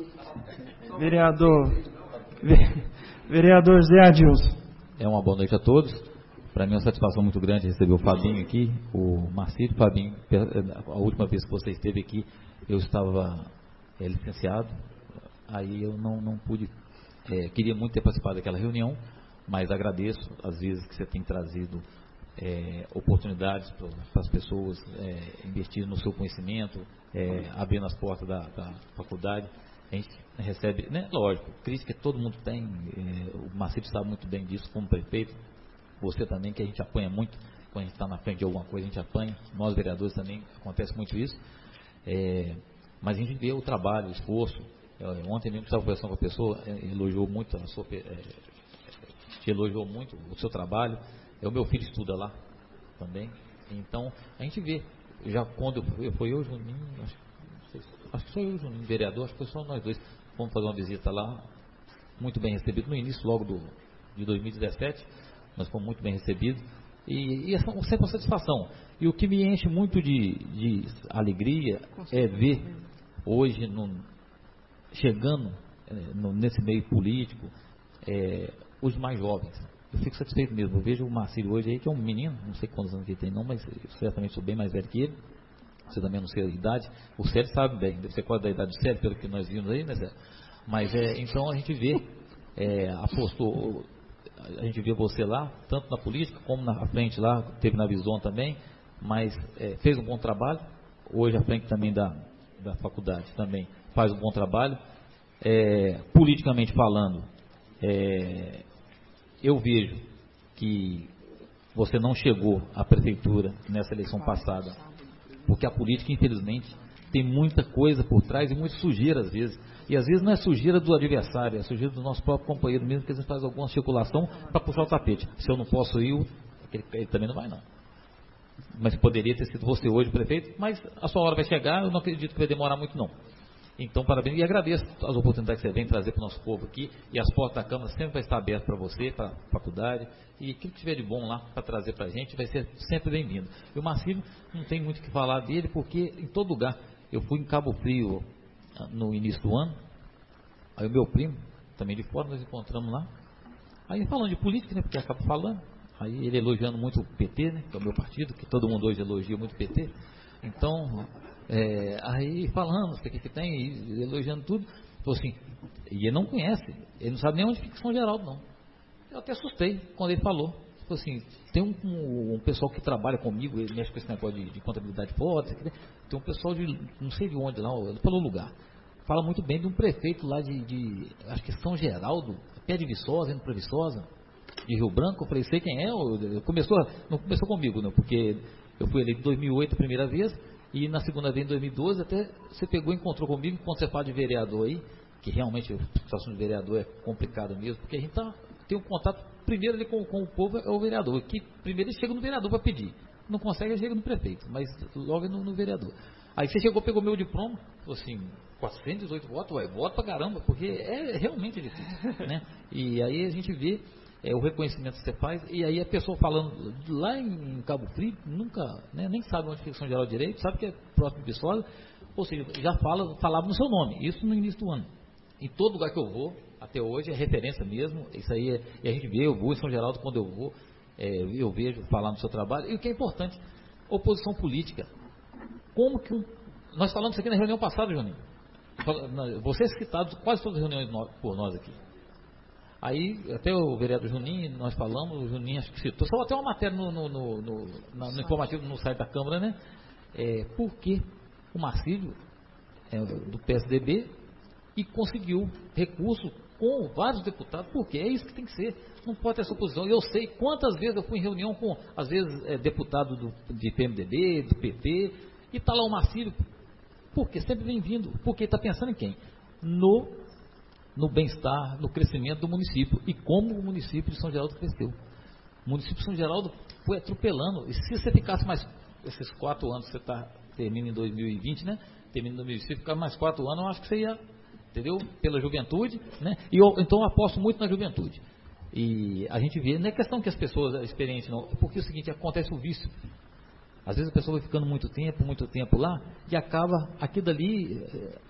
Vereador Zé Adilson. Uma boa noite a todos. Para mim é uma satisfação muito grande receber o Fabinho aqui, o Marcílio. Fabinho, a última vez que você esteve aqui, eu estava licenciado, aí eu não pude, queria muito ter participado daquela reunião, mas agradeço as vezes que você tem trazido oportunidades para as pessoas investirem no seu conhecimento, abrindo as portas da faculdade. A gente recebe, né, lógico, crítica todo mundo tem, o Marcílio sabe muito bem disso como prefeito, você também, que a gente apanha muito, quando a gente está na frente de alguma coisa a gente apanha, nós vereadores também, acontece muito isso, mas a gente vê o trabalho, o esforço. Ontem mesmo estava conversando com a pessoa, elogiou muito te elogiou muito o seu trabalho, o meu filho estuda lá também, então a gente vê, já quando foi eu, Juninho, acho que só eu e o Juninho, vereador, acho que foi só nós dois, fomos fazer uma visita lá, muito bem recebido, no início logo de 2017, nós fomos muito bem recebidos, e é sempre uma satisfação, e o que me enche muito de alegria é ver hoje, chegando nesse meio político, os mais jovens. Eu fico satisfeito mesmo, eu vejo o Marcílio hoje aí, que é um menino, não sei quantos anos ele tem não, mas eu certamente sou bem mais velho que ele. Você também não sei a idade, o Célio sabe bem, deve ser qual da idade do Célio, pelo que nós vimos aí, né, Célio? Mas então a gente vê, a gente vê você lá, tanto na política como na frente lá, teve na Visão também, mas fez um bom trabalho, hoje à frente também da faculdade também faz um bom trabalho, politicamente falando, eu vejo que você não chegou à prefeitura nessa eleição passada, porque a política, infelizmente, tem muita coisa por trás e muita sujeira às vezes. E às vezes não é sujeira do adversário, é sujeira do nosso próprio companheiro mesmo, que às vezes faz alguma circulação para puxar o tapete. Se eu não posso ir, ele também não vai não. Mas poderia ter sido você hoje, prefeito, mas a sua hora vai chegar, eu não acredito que vai demorar muito não. Então, parabéns, e agradeço as oportunidades que você vem trazer para o nosso povo aqui, e as portas da Câmara sempre vai estar abertas para você, para a faculdade, e aquilo que tiver de bom lá para trazer para a gente vai ser sempre bem-vindo. E o Marcílio, não tem muito o que falar dele, porque em todo lugar, eu fui em Cabo Frio no início do ano, aí o meu primo, também de fora, nós encontramos lá, aí falando de política, né, porque acaba falando, Aí ele elogiando muito o PT, né, que é o meu partido, que todo mundo hoje elogia muito o PT. Então, aí falando o que tem, e elogiando tudo, falou assim, e ele não conhece, ele não sabe nem onde fica São Geraldo, não. Eu até assustei quando ele falou. Falou assim, tem um pessoal que trabalha comigo, ele mexe com esse negócio de contabilidade foda, tem um pessoal de, não sei de onde, não, ele falou o lugar. Fala muito bem de um prefeito lá de acho que São Geraldo, pé de Viçosa, indo para Viçosa, de Rio Branco. Eu falei, sei quem é, não começou comigo, não, porque eu fui eleito em 2008 a primeira vez, e na segunda vez em 2012, até você pegou e encontrou comigo, quando você fala de vereador aí, que realmente a situação de vereador é complicada mesmo, porque a gente tem um contato, primeiro ali com o povo é o vereador, que primeiro ele chega no vereador para pedir, não consegue, ele chega no prefeito, mas logo no vereador. Aí você chegou, pegou meu diploma, falou assim, 418 votos, voto pra caramba, porque é realmente difícil, né? E aí a gente vê o reconhecimento que você faz, e aí a pessoa falando lá em Cabo Frio, nunca, né, nem sabe onde fica São Geraldo direito, sabe que é próximo de Viçosa, ou seja, já falava no seu nome, isso no início do ano. Em todo lugar que eu vou, até hoje, é referência mesmo, isso aí a gente vê, eu vou em São Geraldo quando eu vou, eu vejo falar no seu trabalho, e o que é importante, oposição política. Como que nós falamos isso aqui na reunião passada, Juninho. Você é citado quase todas as reuniões por nós aqui. Aí, até o vereador Juninho, nós falamos, o Juninho acho que citou, só até uma matéria no informativo no site da Câmara, né? Porque o Marcílio do PSDB e conseguiu recurso com vários deputados, porque é isso que tem que ser, não pode ter essa oposição. Eu sei quantas vezes eu fui em reunião com, às vezes, deputado de PMDB, do PT, e está lá o Marcílio, porque sempre vem vindo, porque está pensando em quem? No bem-estar, no crescimento do município, e como o município de São Geraldo cresceu. O município de São Geraldo foi atropelando, e se você ficasse mais, esses 4 anos, você termina em 2020, né? Termina em 2020, se ficar mais 4 anos, eu acho que você ia, entendeu? Pela juventude, né? Então eu aposto muito na juventude. E a gente vê, não é questão que as pessoas experientes não, é porque é o seguinte, acontece o vício. Às vezes a pessoa vai ficando muito tempo lá, e acaba, aquilo ali,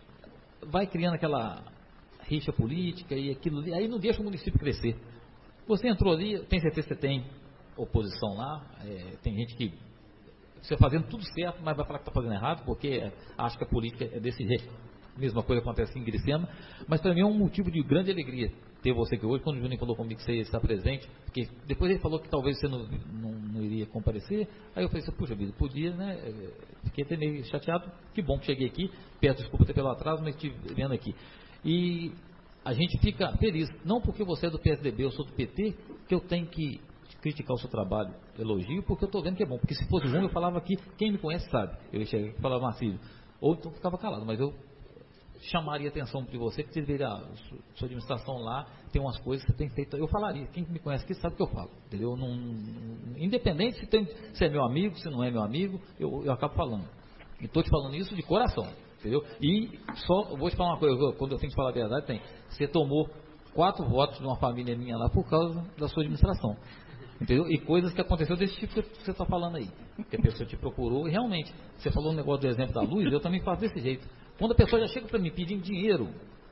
vai criando aquela rixa política, e aquilo ali, aí não deixa o município crescer. Você entrou ali, tem certeza que você tem oposição lá, tem gente que, você fazendo tudo certo, mas vai falar que está fazendo errado, porque acha que a política é desse jeito. Mesma coisa acontece em Gricema, mas para mim é um motivo de grande alegria ter você aqui hoje. Quando o Juninho falou comigo que você está presente, porque depois ele falou que talvez você não iria comparecer, aí eu falei, puxa vida, podia, né? Fiquei até meio chateado, que bom que cheguei aqui, peço desculpa até pelo atraso, mas estive vendo aqui. E a gente fica feliz, não porque você é do PSDB, eu sou do PT, que eu tenho que criticar o seu trabalho, elogio, porque eu estou vendo que é bom, porque se fosse ruim eu falava aqui, quem me conhece sabe, eu ia chegar aqui e falava, Marcílio, ou então ficava calado, mas eu chamaria atenção para você, porque você veria, sua administração lá tem umas coisas que você tem feito, eu falaria, quem me conhece aqui sabe o que eu falo, entendeu? Independente se é meu amigo, se não é meu amigo, eu acabo falando, e estou te falando isso de coração, entendeu? E só, vou te falar uma coisa, quando eu tenho que falar a verdade, você tomou 4 votos de uma família minha lá por causa da sua administração, entendeu? E coisas que aconteceu desse tipo que você está falando aí, que a pessoa te procurou, e realmente, você falou um negócio do exemplo da luz, eu também faço desse jeito. Quando a pessoa já chega para mim pedindo dinheiro,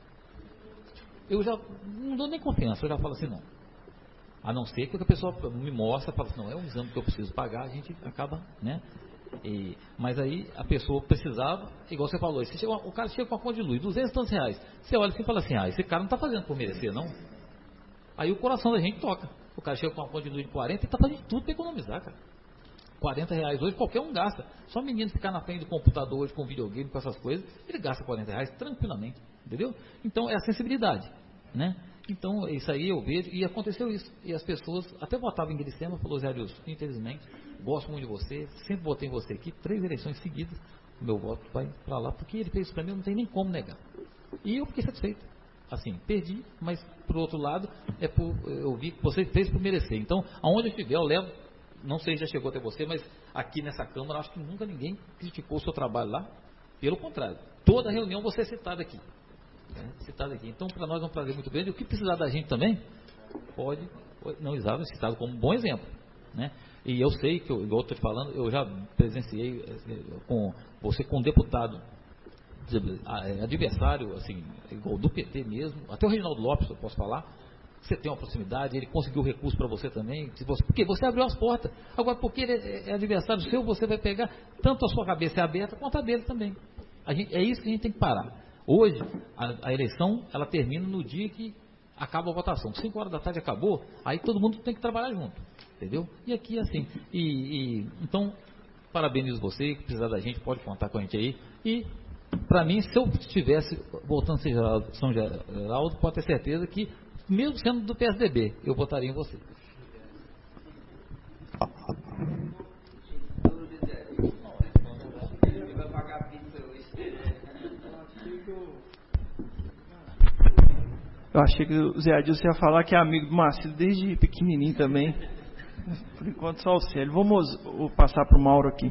eu já não dou nem confiança, eu já falo assim, não. A não ser que a pessoa me mostra, fala assim, não, é um exame que eu preciso pagar, a gente acaba, né? Mas aí a pessoa precisava, igual você falou, o cara chega com a conta de luz, 200 e tantos reais. Você olha assim e fala assim, esse cara não está fazendo por merecer, não. Aí o coração da gente toca. O cara chega com uma conta de luz de 40 e está fazendo tudo para economizar, cara. 40 reais hoje, qualquer um gasta. Só o menino ficar na frente do computador hoje com videogame, com essas coisas, ele gasta 40 reais tranquilamente, entendeu? Então é a sensibilidade, né? Então isso aí eu vejo, e aconteceu isso. E as pessoas, até votavam em Gricema, falou, Zé Adilson, infelizmente, gosto muito de você, sempre votei em você aqui, 3 eleições seguidas, o meu voto vai para lá, porque ele fez isso para mim, eu não tenho nem como negar. E eu fiquei satisfeito. Assim, perdi, mas por outro lado, eu vi que você fez por merecer. Então, aonde eu estiver, eu levo. Não sei se já chegou até você, mas aqui nessa Câmara, acho que nunca ninguém criticou o seu trabalho lá. Pelo contrário, toda reunião você é citado aqui. Então, para nós é um prazer muito grande. O que precisar da gente também, pode não usar citado como um bom exemplo, né? E eu sei que, igual eu estou te falando, eu já presenciei com você, com um deputado adversário, assim, igual do PT mesmo, até o Reginaldo Lopes, eu posso falar, você tem uma proximidade, ele conseguiu recurso para você também, porque você abriu as portas. Agora, porque ele é adversário seu, você vai pegar, tanto a sua cabeça é aberta, quanto a dele também. É isso que a gente tem que parar. Hoje, a eleição, ela termina no dia que acaba a votação. 5 horas da tarde acabou, aí todo mundo tem que trabalhar junto, entendeu? E aqui é assim. Então, parabenizo você, que precisar da gente, pode contar com a gente aí. E, para mim, se eu estivesse voltando a São Geraldo, pode ter certeza que, mesmo sendo do PSDB, eu votaria em você. Eu achei que o Zé Adilson ia falar que é amigo do Marcílio desde pequenininho também. Por enquanto só o Célio. Vamos passar para o Mauro aqui.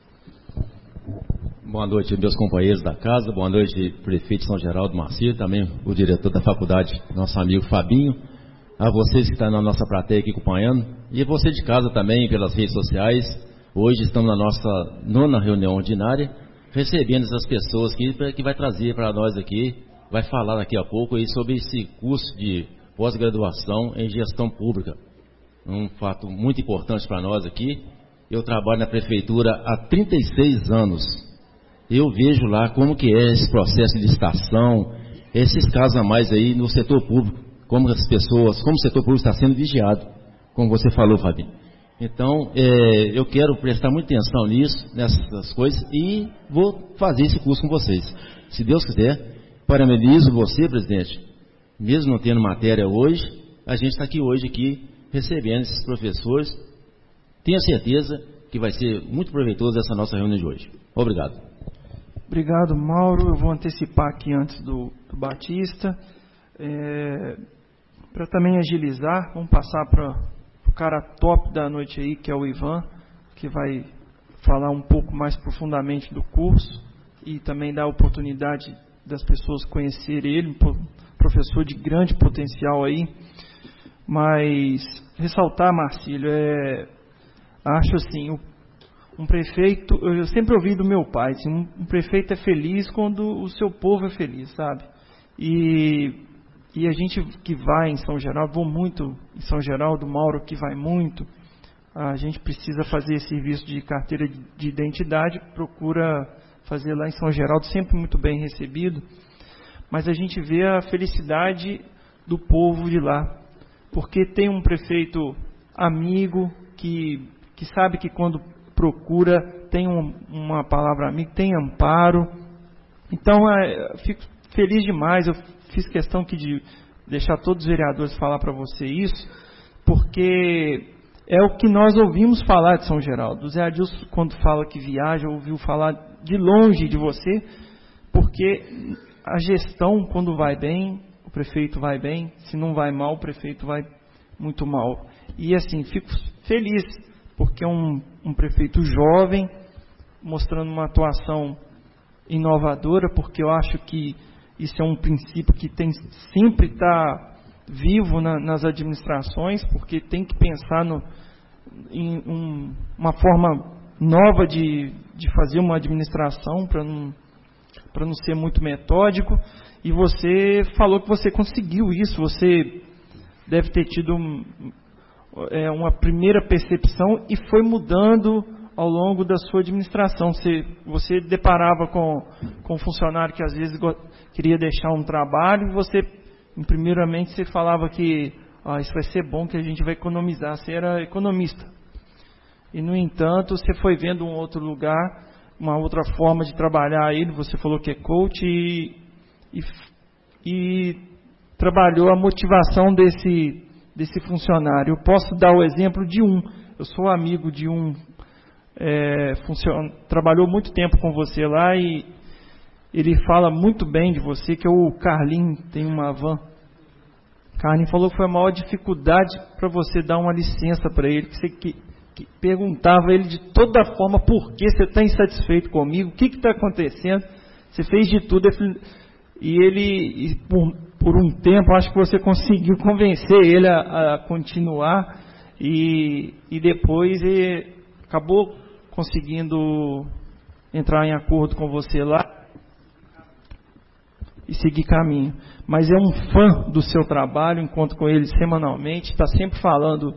Boa noite, meus companheiros da casa. Boa noite, prefeito de São Geraldo, Marcílio, também o diretor da faculdade, nosso amigo Fabinho. A vocês que estão na nossa plateia aqui acompanhando. E você de casa também, pelas redes sociais. Hoje estamos na nossa 9ª reunião ordinária, recebendo essas pessoas que vai trazer para nós aqui, vai falar daqui a pouco aí sobre esse curso de pós-graduação em gestão pública. Um fato muito importante para nós aqui. Eu trabalho na prefeitura há 36 anos. Eu vejo lá como que é esse processo de licitação, esses casos a mais aí no setor público, como as pessoas, como o setor público está sendo vigiado, como você falou, Fabinho. Então, eu quero prestar muita atenção nisso, nessas coisas, e vou fazer esse curso com vocês. Se Deus quiser, parabenizo você, presidente, mesmo não tendo matéria hoje, a gente está aqui hoje recebendo esses professores. Tenho certeza que vai ser muito proveitoso essa nossa reunião de hoje. Obrigado. Obrigado, Mauro. Eu vou antecipar aqui antes do Batista. Para também agilizar, vamos passar para o cara top da noite aí, que é o Ivan, que vai falar um pouco mais profundamente do curso e também dar a oportunidade das pessoas conhecerem ele, um professor de grande potencial aí. Mas ressaltar, Marcílio, acho assim, um prefeito, eu sempre ouvi do meu pai, assim, um prefeito é feliz quando o seu povo é feliz, sabe? E a gente que vai em São Geraldo, vou muito em São Geraldo, o Mauro que vai muito, a gente precisa fazer esse serviço de carteira de identidade, procura fazer lá em São Geraldo, sempre muito bem recebido, mas a gente vê a felicidade do povo de lá, porque tem um prefeito amigo que sabe que quando procura tem uma palavra amiga, tem amparo. Então, fico feliz demais. Eu fiz questão de deixar todos os vereadores falar para você isso, porque é o que nós ouvimos falar de São Geraldo. O Zé Adilson, quando fala que viaja, ouviu falar de longe de você, porque a gestão, quando vai bem, o prefeito vai bem, se não vai mal, o prefeito vai muito mal. E assim, fico feliz, porque é um prefeito jovem, mostrando uma atuação inovadora, porque eu acho que isso é um princípio que tem sempre estar vivo nas administrações, porque tem que pensar em uma forma nova de fazer uma administração, para não ser muito metódico. E você falou que você conseguiu isso, você deve ter tido uma primeira percepção e foi mudando ao longo da sua administração. Você deparava com um funcionário que às vezes queria deixar um trabalho, e primeiramente você falava que isso vai ser bom, que a gente vai economizar. Você era economista. E, no entanto, você foi vendo um outro lugar, uma outra forma de trabalhar ele, você falou que é coach, e trabalhou a motivação desse funcionário. Eu posso dar o exemplo de eu sou amigo de trabalhou muito tempo com você lá, e ele fala muito bem de você, que é o Carlinho, tem uma van. Carlinho falou que foi a maior dificuldade para você dar uma licença para ele, que você perguntava a ele de toda forma: por que você está insatisfeito comigo, o que está acontecendo, você fez de tudo. E por um tempo, acho que você conseguiu convencer ele a continuar, e depois ele acabou conseguindo entrar em acordo com você lá. e seguir caminho. Mas é um fã do seu trabalho, encontro com ele semanalmente, está sempre falando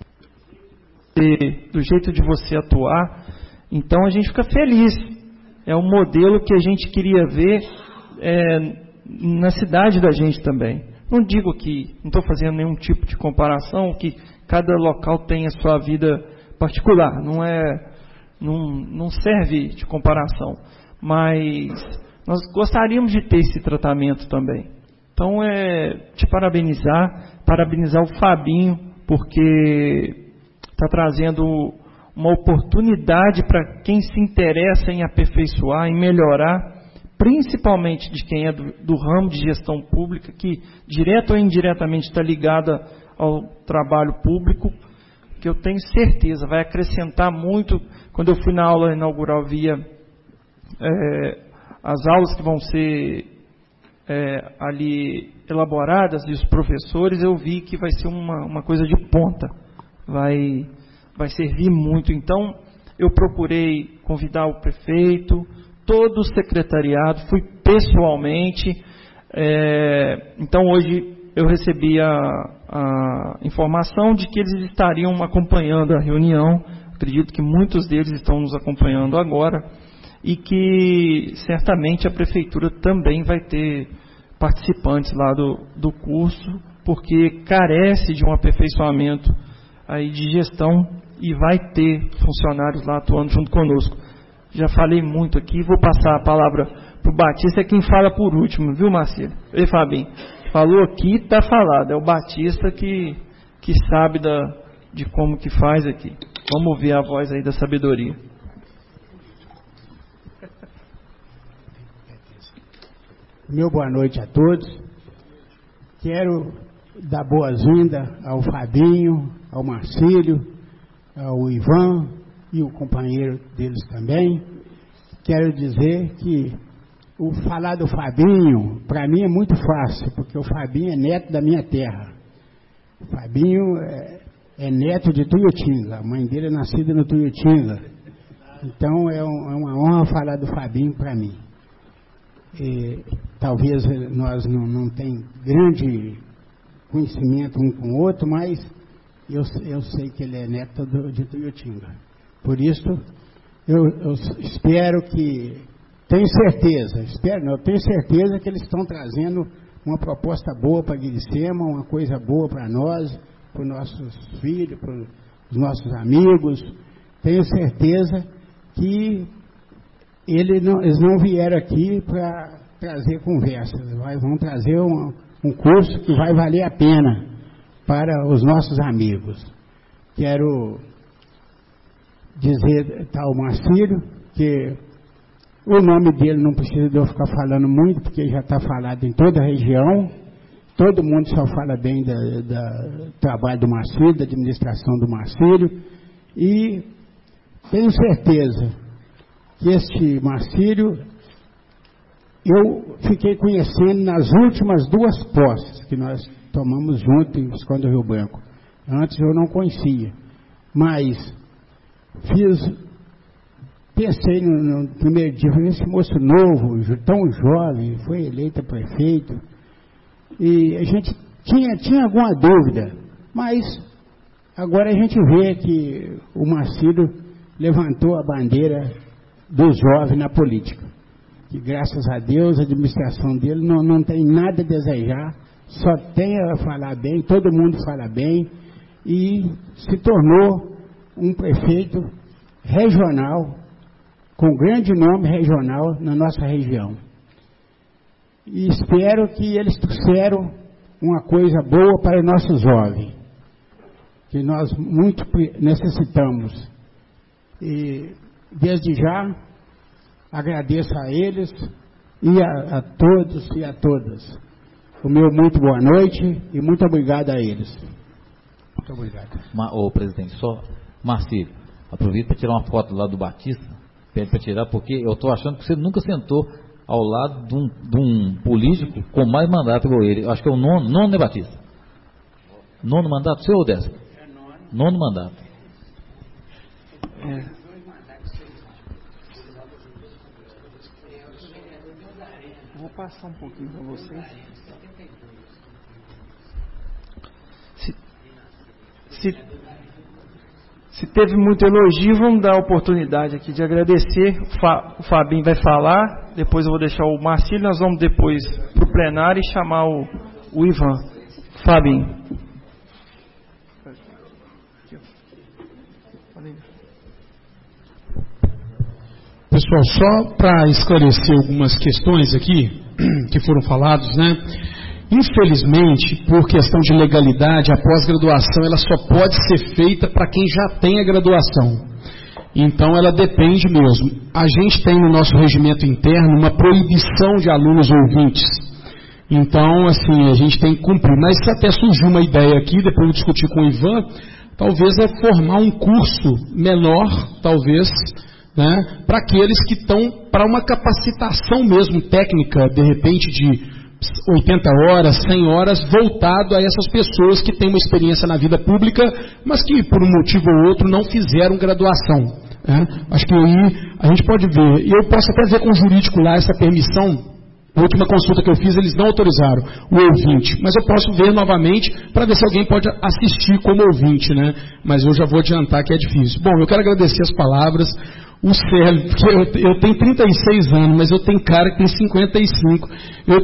do jeito de você atuar. Então a gente fica feliz. É um modelo que a gente queria ver na cidade da gente também. Não digo que, não estou fazendo nenhum tipo de comparação, que cada local tem a sua vida particular, não serve de comparação, mas nós gostaríamos de ter esse tratamento também. Então te parabenizar o Fabinho, porque está trazendo uma oportunidade para quem se interessa em aperfeiçoar, em melhorar, principalmente de quem é do ramo de gestão pública, que direto ou indiretamente está ligada ao trabalho público, que eu tenho certeza vai acrescentar muito. Quando eu fui na aula inaugural, via as aulas que vão ser ali elaboradas e os professores, eu vi que vai ser uma coisa de ponta, vai servir muito. Então, eu procurei convidar o prefeito, todo o secretariado, fui pessoalmente. Então, hoje eu recebi a informação de que eles estariam acompanhando a reunião. Acredito que muitos deles estão nos acompanhando agora e que certamente a prefeitura também vai ter participantes lá do curso, porque carece de um aperfeiçoamento aí de gestão e vai ter funcionários lá atuando junto conosco. Já falei muito aqui, vou passar a palavra para o Batista, é quem fala por último, viu, Marcelo? Ei, Fabinho, falou aqui, está falado, é o Batista que sabe de como que faz aqui. Vamos ouvir a voz aí da sabedoria. Meu boa noite a todos. Quero dar boas-vindas ao Fabinho, ao Marcílio, ao Ivan e o companheiro deles também. Quero dizer que falar do Fabinho, para mim é muito fácil, porque o Fabinho é neto da minha terra. O Fabinho é neto de Tuiutinga, a mãe dele é nascida no Tuiutinga. Então é uma honra falar do Fabinho para mim. Talvez nós não tenhamos grande conhecimento um com o outro, mas eu sei que ele é neto de Tuiutinga. Por isso, eu espero que, tenho certeza que eles estão trazendo uma proposta boa para Guiricema, uma coisa boa para nós, para os nossos filhos, para os nossos amigos. Tenho certeza que eles não vieram aqui para trazer conversas, vão trazer um curso que vai valer a pena para os nossos amigos. Quero dizer ao Marcílio que o nome dele não precisa de eu ficar falando muito, porque já está falado em toda a região, todo mundo só fala bem do trabalho do Marcílio, da administração do Marcílio, e tenho certeza que este Marcílio eu fiquei conhecendo nas últimas 2 posses que nós tomamos junto em Visconde do Rio Branco. Antes eu não conhecia, mas pensei no primeiro dia, esse moço novo, tão jovem, foi eleito prefeito, e a gente tinha alguma dúvida, mas agora a gente vê que o Marcílio levantou a bandeira do jovem na política. Que graças a Deus a administração dele não tem nada a desejar, só tem a falar bem, todo mundo fala bem, e se tornou um prefeito regional, com grande nome regional na nossa região. E espero que eles trouxeram uma coisa boa para os nossos jovens, que nós muito necessitamos. E desde já agradeço a eles e a todos e a todas. O meu muito boa noite e muito obrigado a eles. Muito obrigado. Ô presidente, só Marcílio, aproveita para tirar uma foto lá do Batista, pede para tirar, porque eu estou achando que você nunca sentou ao lado de um político com mais mandato igual ele. Eu acho que é o nono, né, Batista? 9º mandato seu ou 10º? É 9º mandato. vou passar um pouquinho para vocês. Se teve muito elogio, vamos dar a oportunidade aqui de agradecer. O Fabinho vai falar, depois eu vou deixar o Marcílio, nós vamos depois para o plenário e chamar o Ivan. Fabinho. Pessoal, só para esclarecer algumas questões aqui que foram faladas, né? Infelizmente, por questão de legalidade, a pós-graduação ela só pode ser feita para quem já tem a graduação. Então, ela depende mesmo. A gente tem no nosso regimento interno uma proibição de alunos ouvintes. Então, assim, a gente tem que cumprir. Mas até surgiu uma ideia aqui, depois eu vou discutir com o Ivan, talvez é formar um curso menor, talvez, né, para aqueles que estão para uma capacitação mesmo técnica, de repente de 80 horas, 100 horas, voltado a essas pessoas que têm uma experiência na vida pública, mas que por um motivo ou outro não fizeram graduação. Né? Acho que aí a gente pode ver, e eu posso até ver com o jurídico lá essa permissão. A última consulta que eu fiz, eles não autorizaram o ouvinte, mas eu posso ver novamente para ver se alguém pode assistir como ouvinte, né? Mas eu já vou adiantar que é difícil. Bom, eu quero agradecer as palavras. O Célio, porque eu tenho 36 anos, mas eu tenho cara que tem 55. Eu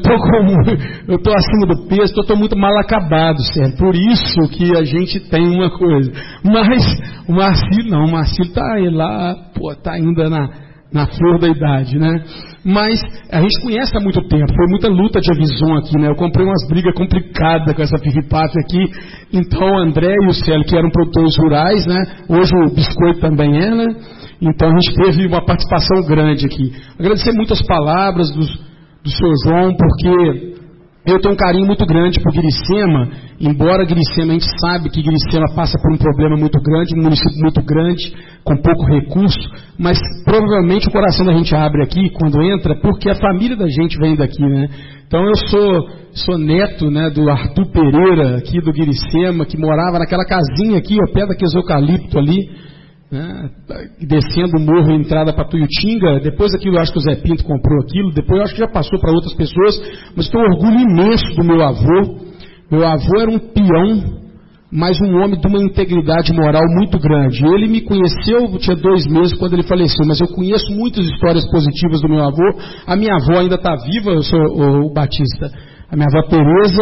estou acima do peso, eu estou muito mal acabado, Célio. Por isso que a gente tem uma coisa. Mas o Marcílio não, o Marcílio está lá, está ainda na flor da idade, né? Mas a gente conhece há muito tempo, foi muita luta de Avison aqui, né? Eu comprei umas brigas complicadas com essa piripátia aqui. Então o André e o Célio, que eram produtores rurais, né? Hoje o Biscoito também é, né? Então a gente teve uma participação grande aqui. Agradecer muito as palavras do senhor João, porque eu tenho um carinho muito grande por Guiricema, embora Guiricema, a gente sabe que Guiricema passa por um problema muito grande, um município muito grande, com pouco recurso, mas provavelmente o coração da gente abre aqui quando entra, porque a família da gente vem daqui, né? Então eu sou neto, né, do Arthur Pereira, aqui do Guiricema, que morava naquela casinha aqui, ao pé daqueles eucalipto ali, né, descendo o morro, entrada para Tuiutinga. Depois aquilo, eu acho que o Zé Pinto comprou aquilo, depois eu acho que já passou para outras pessoas, mas tenho um orgulho imenso do meu avô. Meu avô era um peão, mas um homem de uma integridade moral muito grande. Ele me conheceu, tinha 2 meses quando ele faleceu, mas eu conheço muitas histórias positivas do meu avô. A minha avó ainda está viva, eu sou o Batista. A minha avó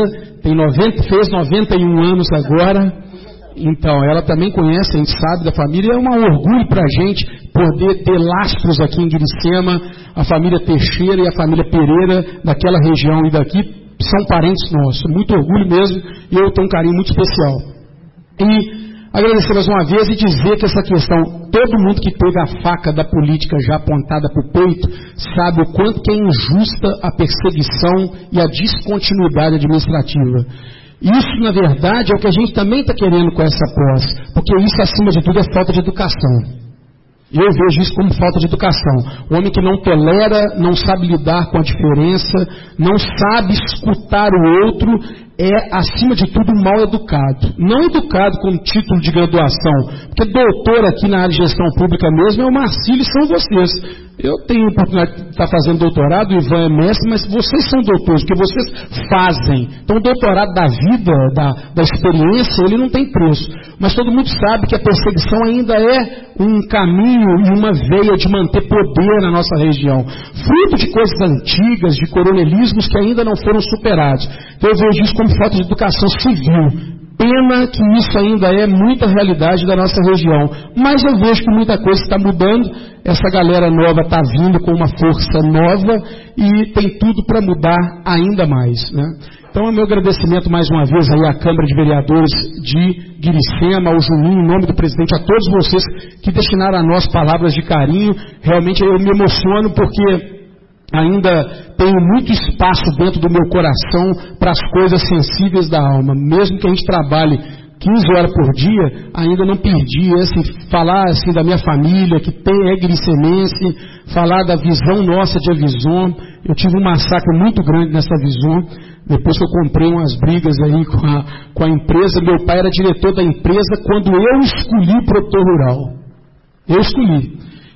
Tereza fez 91 anos agora. Então, ela também conhece, a gente sabe da família, é um orgulho para a gente poder ter lastros aqui em Guiricema, a família Teixeira e a família Pereira, daquela região e daqui, são parentes nossos, muito orgulho mesmo, e eu tenho um carinho muito especial. E agradecer mais uma vez e dizer que essa questão, todo mundo que teve a faca da política já apontada para o peito, sabe o quanto que é injusta a perseguição e a descontinuidade administrativa. Isso, na verdade, é o que a gente também está querendo com essa pós, porque isso, acima de tudo, é falta de educação. Eu vejo isso como falta de educação. O homem que não tolera, não sabe lidar com a diferença, não sabe escutar o outro, é, acima de tudo, mal educado. Não educado com título de graduação, porque doutor aqui na área de gestão pública mesmo é o Marcílio e são vocês. Eu tenho a oportunidade de estar fazendo doutorado, o Ivan é mestre, mas vocês são doutores, porque vocês fazem. Então o doutorado da vida, da experiência, ele não tem preço. Mas todo mundo sabe que a perseguição ainda é um caminho e uma veia de manter poder na nossa região. Fruto de coisas antigas, de coronelismos que ainda não foram superados. Então eu vejo isso como falta de educação civil. Pena que isso ainda é muita realidade da nossa região. Mas eu vejo que muita coisa está mudando. Essa galera nova está vindo com uma força nova e tem tudo para mudar ainda mais, né? Então, o meu agradecimento mais uma vez aí à Câmara de Vereadores de Guiricema, ao Juninho, em nome do presidente, a todos vocês que destinaram a nós palavras de carinho. Realmente eu me emociono porque ainda tenho muito espaço dentro do meu coração para as coisas sensíveis da alma. Mesmo que a gente trabalhe 15 horas por dia, ainda não perdi, assim, falar assim, da minha família, que é guiricemense, falar da visão nossa de Avison. Eu tive um massacre muito grande nessa Avison, depois que eu comprei umas brigas aí com a empresa. Meu pai era diretor da empresa quando eu escolhi o produtor rural. Eu escolhi.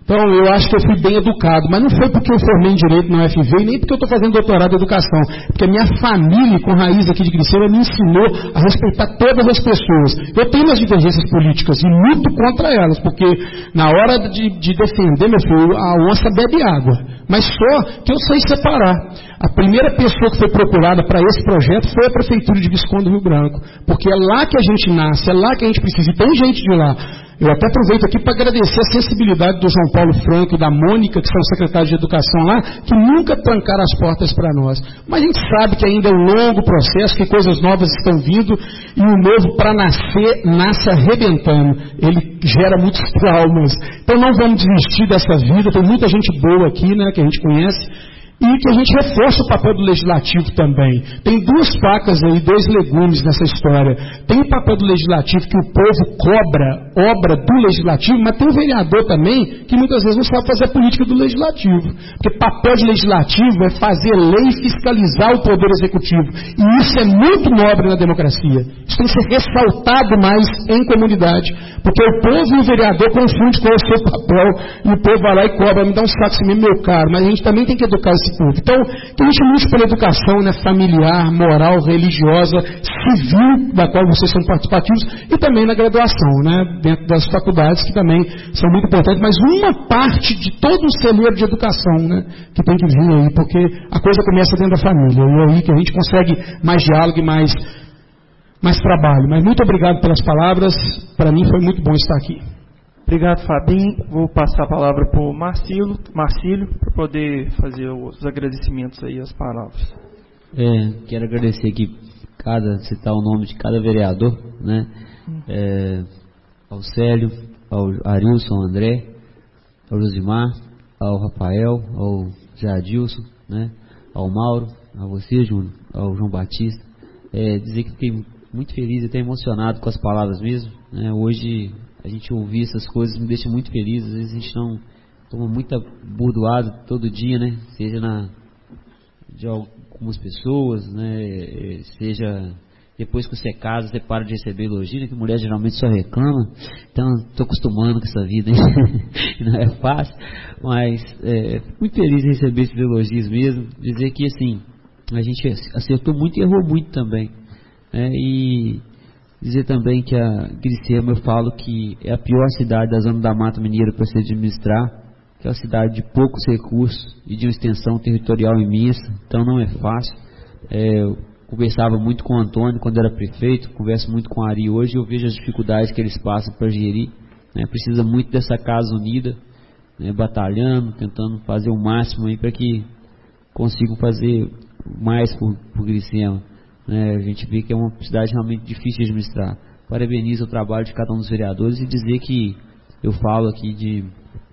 Então, eu acho que eu fui bem educado, mas não foi porque eu formei em Direito na UFV, nem porque eu estou fazendo doutorado em Educação, porque a minha família, com raiz aqui de Grisema, me ensinou a respeitar todas as pessoas. Eu tenho as divergências políticas e luto contra elas, porque na hora de defender, meu filho, a onça bebe água. Mas só que eu sei separar. A primeira pessoa que foi procurada para esse projeto foi a Prefeitura de Visconde do Rio Branco, porque é lá que a gente nasce, é lá que a gente precisa, e tem gente de lá. Eu até aproveito aqui para agradecer a sensibilidade do João Paulo Franco e da Mônica, que são secretários de Educação lá, que nunca trancaram as portas para nós. Mas a gente sabe que ainda é um longo processo, que coisas novas estão vindo, e o novo, para nascer, nasce arrebentando. Ele gera muitos traumas. Então não vamos desistir dessa vida, tem muita gente boa aqui, né, que a gente conhece, e que a gente reforça o papel do Legislativo também. Tem duas facas aí, dois legumes nessa história. Tem o papel do Legislativo, que o povo cobra obra do Legislativo, mas tem o vereador também, que muitas vezes não sabe fazer a política do Legislativo. Porque papel de Legislativo é fazer lei e fiscalizar o Poder Executivo. E isso é muito nobre na democracia. Isso tem que ser ressaltado mais em comunidade. Porque o povo e o vereador confundem com o seu papel, e o povo vai lá e cobra, me dá um saco assim, meu caro, mas a gente também tem que educar esse povo. Então, que a gente lute pela educação, né, familiar, moral, religiosa, civil, da qual vocês são participativos, e também na graduação, né, dentro das faculdades, que também são muito importantes, mas uma parte de todo o celeiro de educação, né, que tem que vir aí, porque a coisa começa dentro da família, e é aí que a gente consegue mais diálogo e mais trabalho. Mas muito obrigado pelas palavras, para mim foi muito bom estar aqui. Obrigado, Fabinho. Vou passar a palavra para o Marcílio, para poder fazer os agradecimentos aí, as palavras. Quero agradecer aqui, citar o nome de cada vereador, né? Ao Célio, ao Arilson, ao André, ao Josimar, ao Rafael, ao Jadilson, né? Ao Mauro, a você, Júnior, ao João Batista. Dizer que fiquei muito feliz e até emocionado com as palavras mesmo, né? Hoje a gente ouvir essas coisas me deixa muito feliz. Às vezes a gente não toma muita burdoada todo dia, né? Seja de algumas pessoas, né? Seja depois que você casa, você para de receber elogio, né? Que mulher geralmente só reclama. Então estou acostumando com essa vida, não é fácil, mas muito feliz em receber esses elogios mesmo. Dizer que assim, a gente acertou muito e errou muito também, né? E dizer também que a Grisema, eu falo que é a pior cidade da zona da Mata Mineira para se administrar, que é uma cidade de poucos recursos e de uma extensão territorial imensa, então não é fácil. Eu conversava muito com o Antônio quando era prefeito, converso muito com o Ari hoje, e eu vejo as dificuldades que eles passam para gerir, né? Precisa muito dessa casa unida, né? Batalhando, tentando fazer o máximo aí para que consigam fazer mais por Grisema. A gente vê que é uma cidade realmente difícil de administrar. Parabenizo o trabalho de cada um dos vereadores e dizer que eu falo aqui de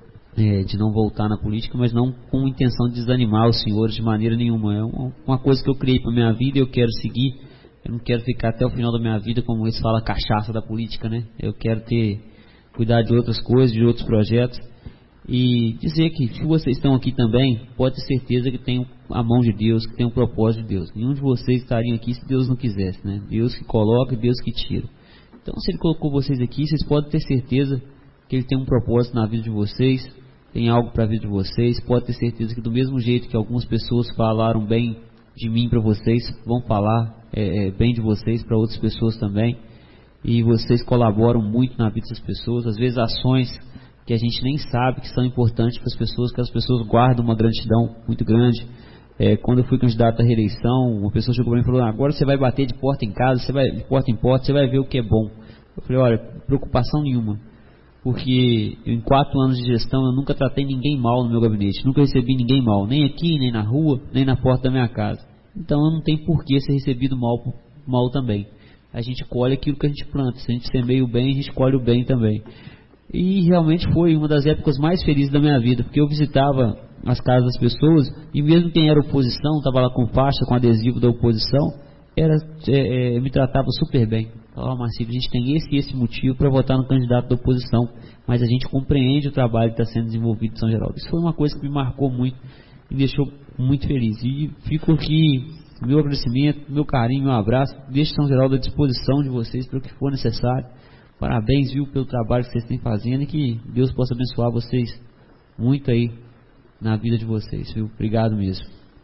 não voltar na política, mas não com intenção de desanimar os senhores de maneira nenhuma. É uma coisa que eu criei para minha vida e eu quero seguir. Eu não quero ficar até o final da minha vida, como eles falam, cachaça da política, né? Eu quero cuidar de outras coisas, de outros projetos. E dizer que se vocês estão aqui também, pode ter certeza que tem a mão de Deus, que tem um propósito de Deus. Nenhum de vocês estariam aqui se Deus não quisesse, né? Deus que coloca e Deus que tira. Então, se Ele colocou vocês aqui, vocês podem ter certeza que Ele tem um propósito na vida de vocês, tem algo para a vida de vocês. Pode ter certeza que do mesmo jeito que algumas pessoas falaram bem de mim para vocês, vão falar bem de vocês para outras pessoas também. E vocês colaboram muito na vida das pessoas, às vezes ações que a gente nem sabe que são importantes para as pessoas, que as pessoas guardam uma gratidão muito grande. Quando eu fui candidato à reeleição, uma pessoa chegou para mim e falou: agora você vai bater de porta em casa, de porta em porta, você vai ver o que é bom. Eu falei: olha, preocupação nenhuma, porque em 4 anos de gestão eu nunca tratei ninguém mal no meu gabinete, nunca recebi ninguém mal, nem aqui, nem na rua, nem na porta da minha casa. Então eu não tenho por que ser recebido mal também. A gente colhe aquilo que a gente planta. Se a gente semeia o bem, a gente colhe o bem também. E realmente foi uma das épocas mais felizes da minha vida, porque eu visitava as casas das pessoas, e mesmo quem era oposição, estava lá com faixa, com adesivo da oposição, me tratava super bem. Falava: Marcílio, a gente tem esse motivo para votar no candidato da oposição, mas a gente compreende o trabalho que está sendo desenvolvido em São Geraldo. Isso foi uma coisa que me marcou muito e me deixou muito feliz. E fico aqui, meu agradecimento, meu carinho, meu abraço. Deixo São Geraldo à disposição de vocês para o que for necessário. Parabéns, pelo trabalho que vocês têm fazendo, e que Deus possa abençoar vocês muito aí na vida de vocês, viu? Obrigado mesmo.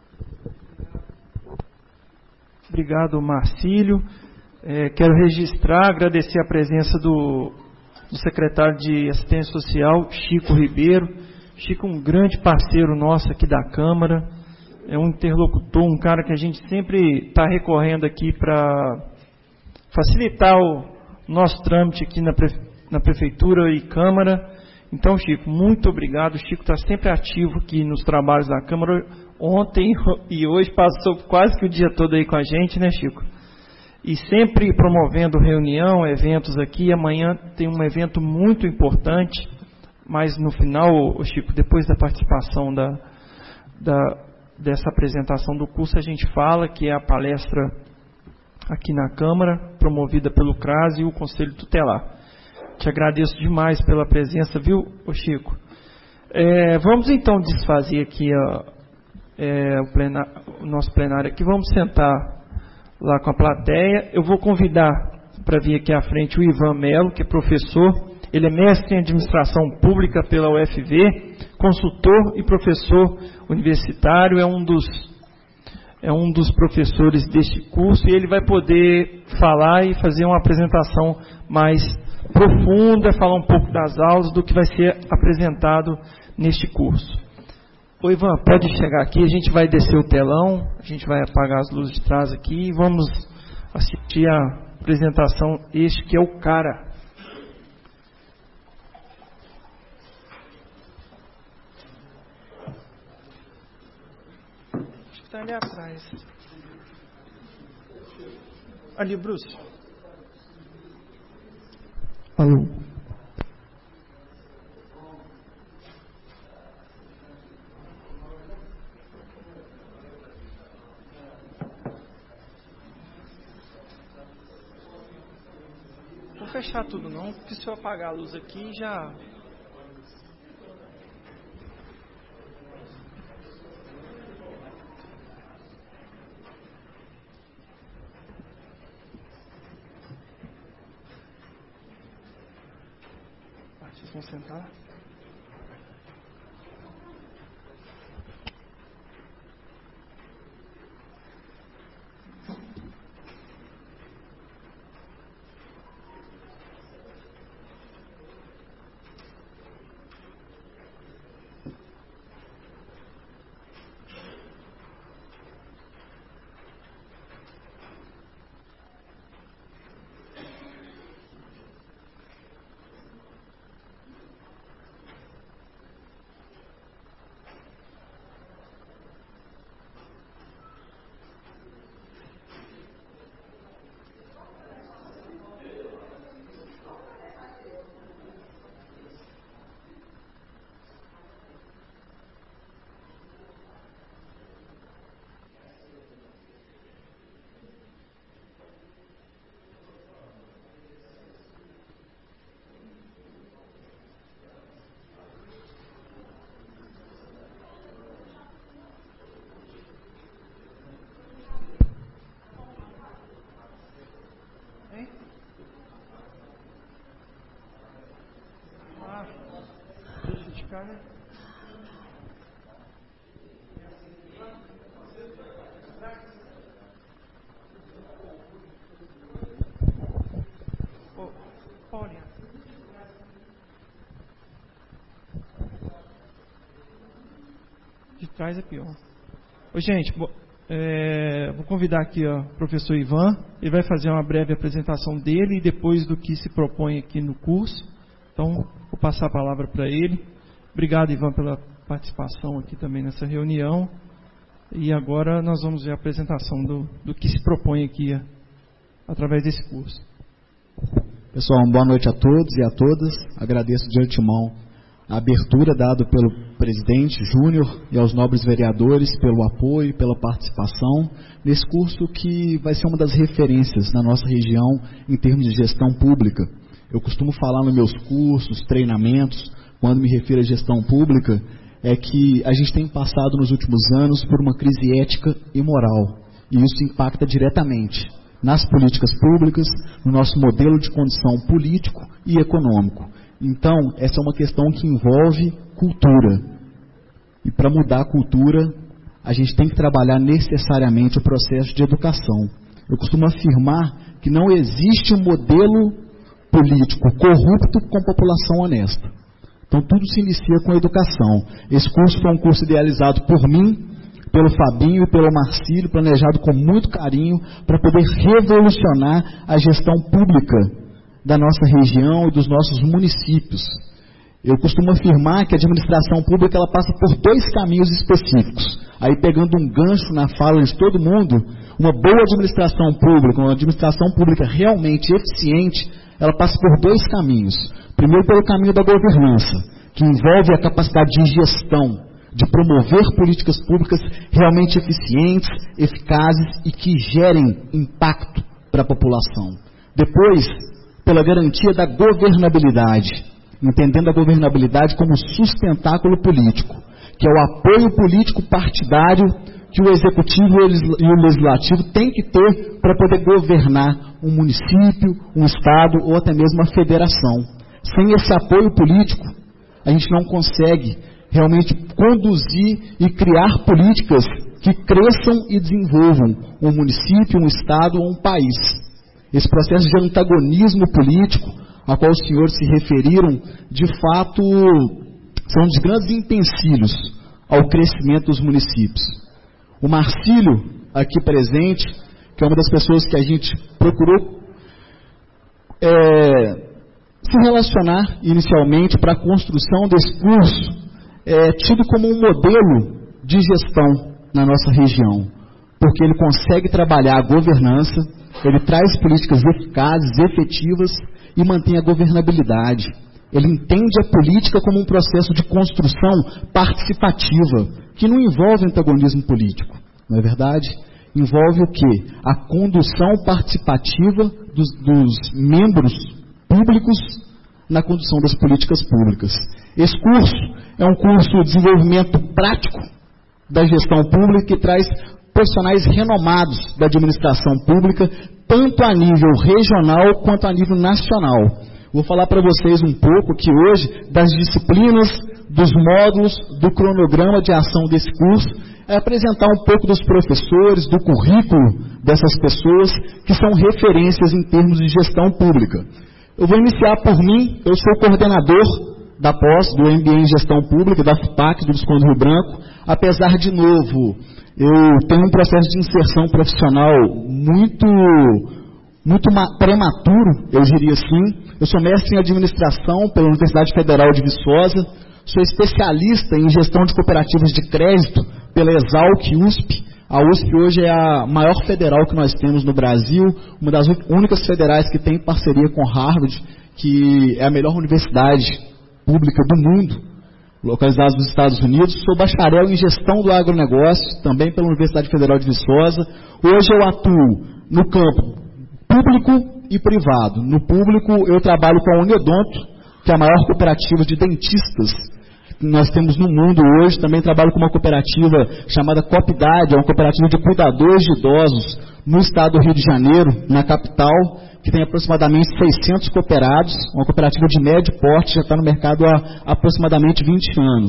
Obrigado, Marcílio. Quero registrar, agradecer a presença do secretário de Assistência Social, Chico Ribeiro. Chico, um grande parceiro nosso aqui da Câmara, é um interlocutor, um cara que a gente sempre está recorrendo aqui para facilitar o nosso trâmite aqui na Prefeitura e Câmara. Então, Chico, muito obrigado. O Chico está sempre ativo aqui nos trabalhos da Câmara. Ontem e hoje passou quase que o dia todo aí com a gente, né, Chico? E sempre promovendo reunião, eventos aqui. Amanhã tem um evento muito importante, mas no final, Chico, depois da participação dessa apresentação do curso, a gente fala que é a palestra aqui na Câmara, promovida pelo CRAS e o Conselho Tutelar. Te agradeço demais pela presença, viu, Chico? Vamos então desfazer aqui o nosso plenário aqui. Vamos sentar lá com a plateia. Eu vou convidar para vir aqui à frente o Ivan Melo, que é professor. Ele é mestre em administração pública pela UFV, consultor e professor universitário, é um dos professores deste curso, e ele vai poder falar e fazer uma apresentação mais profunda, falar um pouco das aulas, do que vai ser apresentado neste curso. Ô Ivan, pode chegar aqui, a gente vai descer o telão, a gente vai apagar as luzes de trás aqui e vamos assistir a apresentação, este que é o cara. Acho que está ali atrás. Ali, Bruce. Alô. Não vou fechar tudo não, porque se eu apagar a luz aqui já... Vocês vão sentar? Né? Olha. De trás é pior. Ô, gente, vou convidar aqui o professor Ivan. Ele vai fazer uma breve apresentação dele e depois do que se propõe aqui no curso. Então, vou passar a palavra para ele. Obrigado, Ivan, pela participação aqui também nessa reunião. E agora nós vamos ver a apresentação do que se propõe aqui através desse curso. Pessoal, uma boa noite a todos e a todas. Agradeço de antemão a abertura dada pelo presidente Júnior e aos nobres vereadores pelo apoio e pela participação nesse curso que vai ser uma das referências na nossa região em termos de gestão pública. Eu costumo falar nos meus cursos, treinamentos, quando me refiro à gestão pública, é que a gente tem passado nos últimos anos por uma crise ética e moral. E isso impacta diretamente nas políticas públicas, no nosso modelo de condição político e econômico. Então, essa é uma questão que envolve cultura. E para mudar a cultura, a gente tem que trabalhar necessariamente o processo de educação. Eu costumo afirmar que não existe um modelo político corrupto com população honesta. Então, tudo se inicia com a educação. Esse curso foi um curso idealizado por mim, pelo Fabinho e pelo Marcílio, planejado com muito carinho para poder revolucionar a gestão pública da nossa região e dos nossos municípios. Eu costumo afirmar que a administração pública ela passa por 2 caminhos específicos. Aí, pegando um gancho na fala de todo mundo, uma boa administração pública, uma administração pública realmente eficiente, ela passa por 2 caminhos. Primeiro, pelo caminho da governança, que envolve a capacidade de gestão, de promover políticas públicas realmente eficientes, eficazes e que gerem impacto para a população. Depois, pela garantia da governabilidade, entendendo a governabilidade como sustentáculo político, que é o apoio político partidário que o Executivo e o Legislativo têm que ter para poder governar um município, um Estado ou até mesmo uma federação. Sem esse apoio político, a gente não consegue realmente conduzir e criar políticas que cresçam e desenvolvam um município, um Estado ou um país. Esse processo de antagonismo político, a qual os senhores se referiram, de fato, são um dos grandes empecilhos ao crescimento dos municípios. O Marcílio, aqui presente, que é uma das pessoas que a gente procurou se relacionar inicialmente para a construção desse curso, é tido como um modelo de gestão na nossa região, porque ele consegue trabalhar a governança, ele traz políticas eficazes, efetivas e mantém a governabilidade. Ele entende a política como um processo de construção participativa, que não envolve antagonismo político, não é verdade? Envolve o quê? A condução participativa dos membros públicos na condução das políticas públicas. Esse curso é um curso de desenvolvimento prático da gestão pública que traz profissionais renomados da administração pública, tanto a nível regional quanto a nível nacional. Vou falar para vocês um pouco aqui hoje das disciplinas, dos módulos, do cronograma de ação desse curso, apresentar um pouco dos professores, do currículo dessas pessoas que são referências em termos de gestão pública. Eu vou iniciar por mim, eu sou coordenador da pós, do MBA em Gestão Pública, da FUPAC, do Visconde Rio Branco. Apesar, de novo, eu tenho um processo de inserção profissional muito prematuro, eu diria assim. Eu sou mestre em administração pela Universidade Federal de Viçosa, sou especialista em gestão de cooperativas de crédito pela Exalc USP. A USP hoje é a maior federal que nós temos no Brasil, uma das únicas federais que tem parceria com Harvard, que é a melhor universidade pública do mundo, localizada nos Estados Unidos. Sou bacharel em gestão do agronegócio, também pela Universidade Federal de Viçosa. Hoje eu atuo no campo público e privado. No público eu trabalho com a Uniodonto, que é a maior cooperativa de dentistas que nós temos no mundo hoje. Também trabalho com uma cooperativa chamada Copidade, é uma cooperativa de cuidadores de idosos no estado do Rio de Janeiro, na capital, que tem aproximadamente 600 cooperados, uma cooperativa de médio porte, já está no mercado há aproximadamente 20 anos.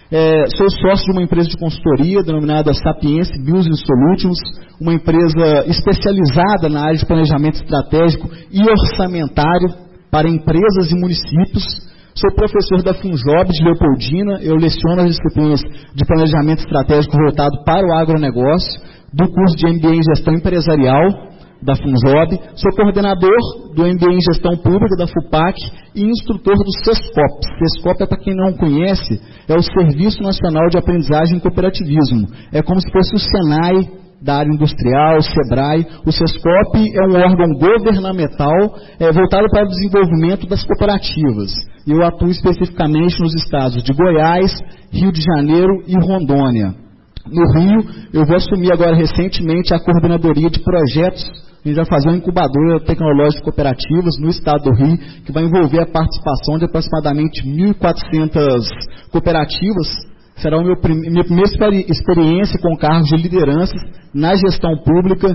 Sou sócio de uma empresa de consultoria denominada Sapience Business Solutions, uma empresa especializada na área de planejamento estratégico e orçamentário para empresas e municípios. Sou professor da FUNJOB de Leopoldina, eu leciono as disciplinas de planejamento estratégico voltado para o agronegócio, do curso de MBA em Gestão Empresarial da FUNJOB, sou coordenador do MBA em Gestão Pública da FUPAC e instrutor do SESCOP. SESCOP, para quem não conhece, é o Serviço Nacional de Aprendizagem e Cooperativismo. É como se fosse o SENAI da área industrial, o SEBRAE. O SESCOP é um órgão governamental voltado para o desenvolvimento das cooperativas. Eu atuo especificamente nos estados de Goiás, Rio de Janeiro e Rondônia. No Rio, eu vou assumir agora recentemente a coordenadoria de projetos. A gente vai fazer uma incubadora tecnológica de cooperativas no estado do Rio, que vai envolver a participação de aproximadamente 1.400 cooperativas. Será a minha primeira experiência com cargos de liderança na gestão pública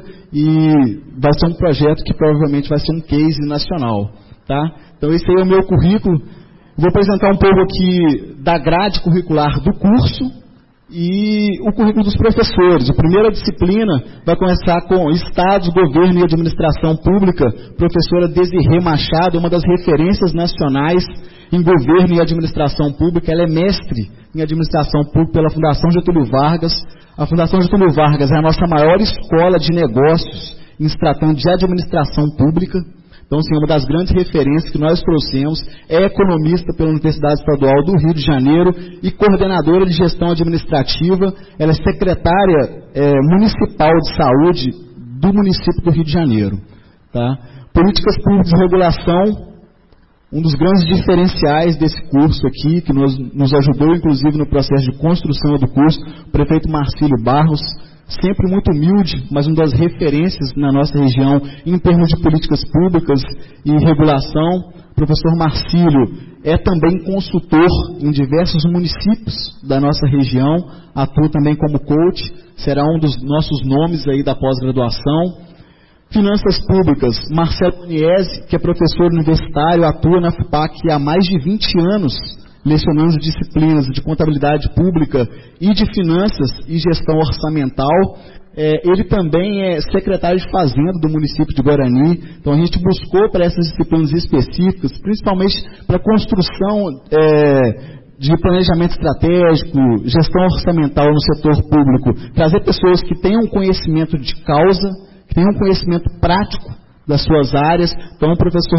e vai ser um projeto que provavelmente vai ser um case nacional. Tá? Então esse aí é o meu currículo. Vou apresentar um pouco aqui da grade curricular do curso e o currículo dos professores. A primeira disciplina vai começar com Estados, Governo e Administração Pública. Professora Desirê Machado, uma das referências nacionais em Governo e Administração Pública. Ela é mestre em Administração Pública pela Fundação Getúlio Vargas. A Fundação Getúlio Vargas é a nossa maior escola de negócios em se tratando de administração pública. Então, sim, uma das grandes referências que nós trouxemos, é economista pela Universidade Estadual do Rio de Janeiro e coordenadora de gestão administrativa. Ela é secretária municipal de saúde do município do Rio de Janeiro. Tá? Políticas públicas de regulação, um dos grandes diferenciais desse curso aqui, que nos ajudou, inclusive, no processo de construção do curso, o prefeito Marcílio Barros, sempre muito humilde, mas uma das referências na nossa região em termos de políticas públicas e regulação. O professor Marcílio é também consultor em diversos municípios da nossa região, atua também como coach, será um dos nossos nomes aí da pós-graduação. Finanças públicas, Marcelo Niese, que é professor universitário, atua na FUPAC há mais de 20 anos, lecionando disciplinas de contabilidade pública e de finanças e gestão orçamental. Ele também é secretário de Fazenda do município de Guarani. Então a gente buscou para essas disciplinas específicas, principalmente para a construção de planejamento estratégico, gestão orçamental no setor público, trazer pessoas que tenham conhecimento de causa, que tenham conhecimento prático das suas áreas. Então o professor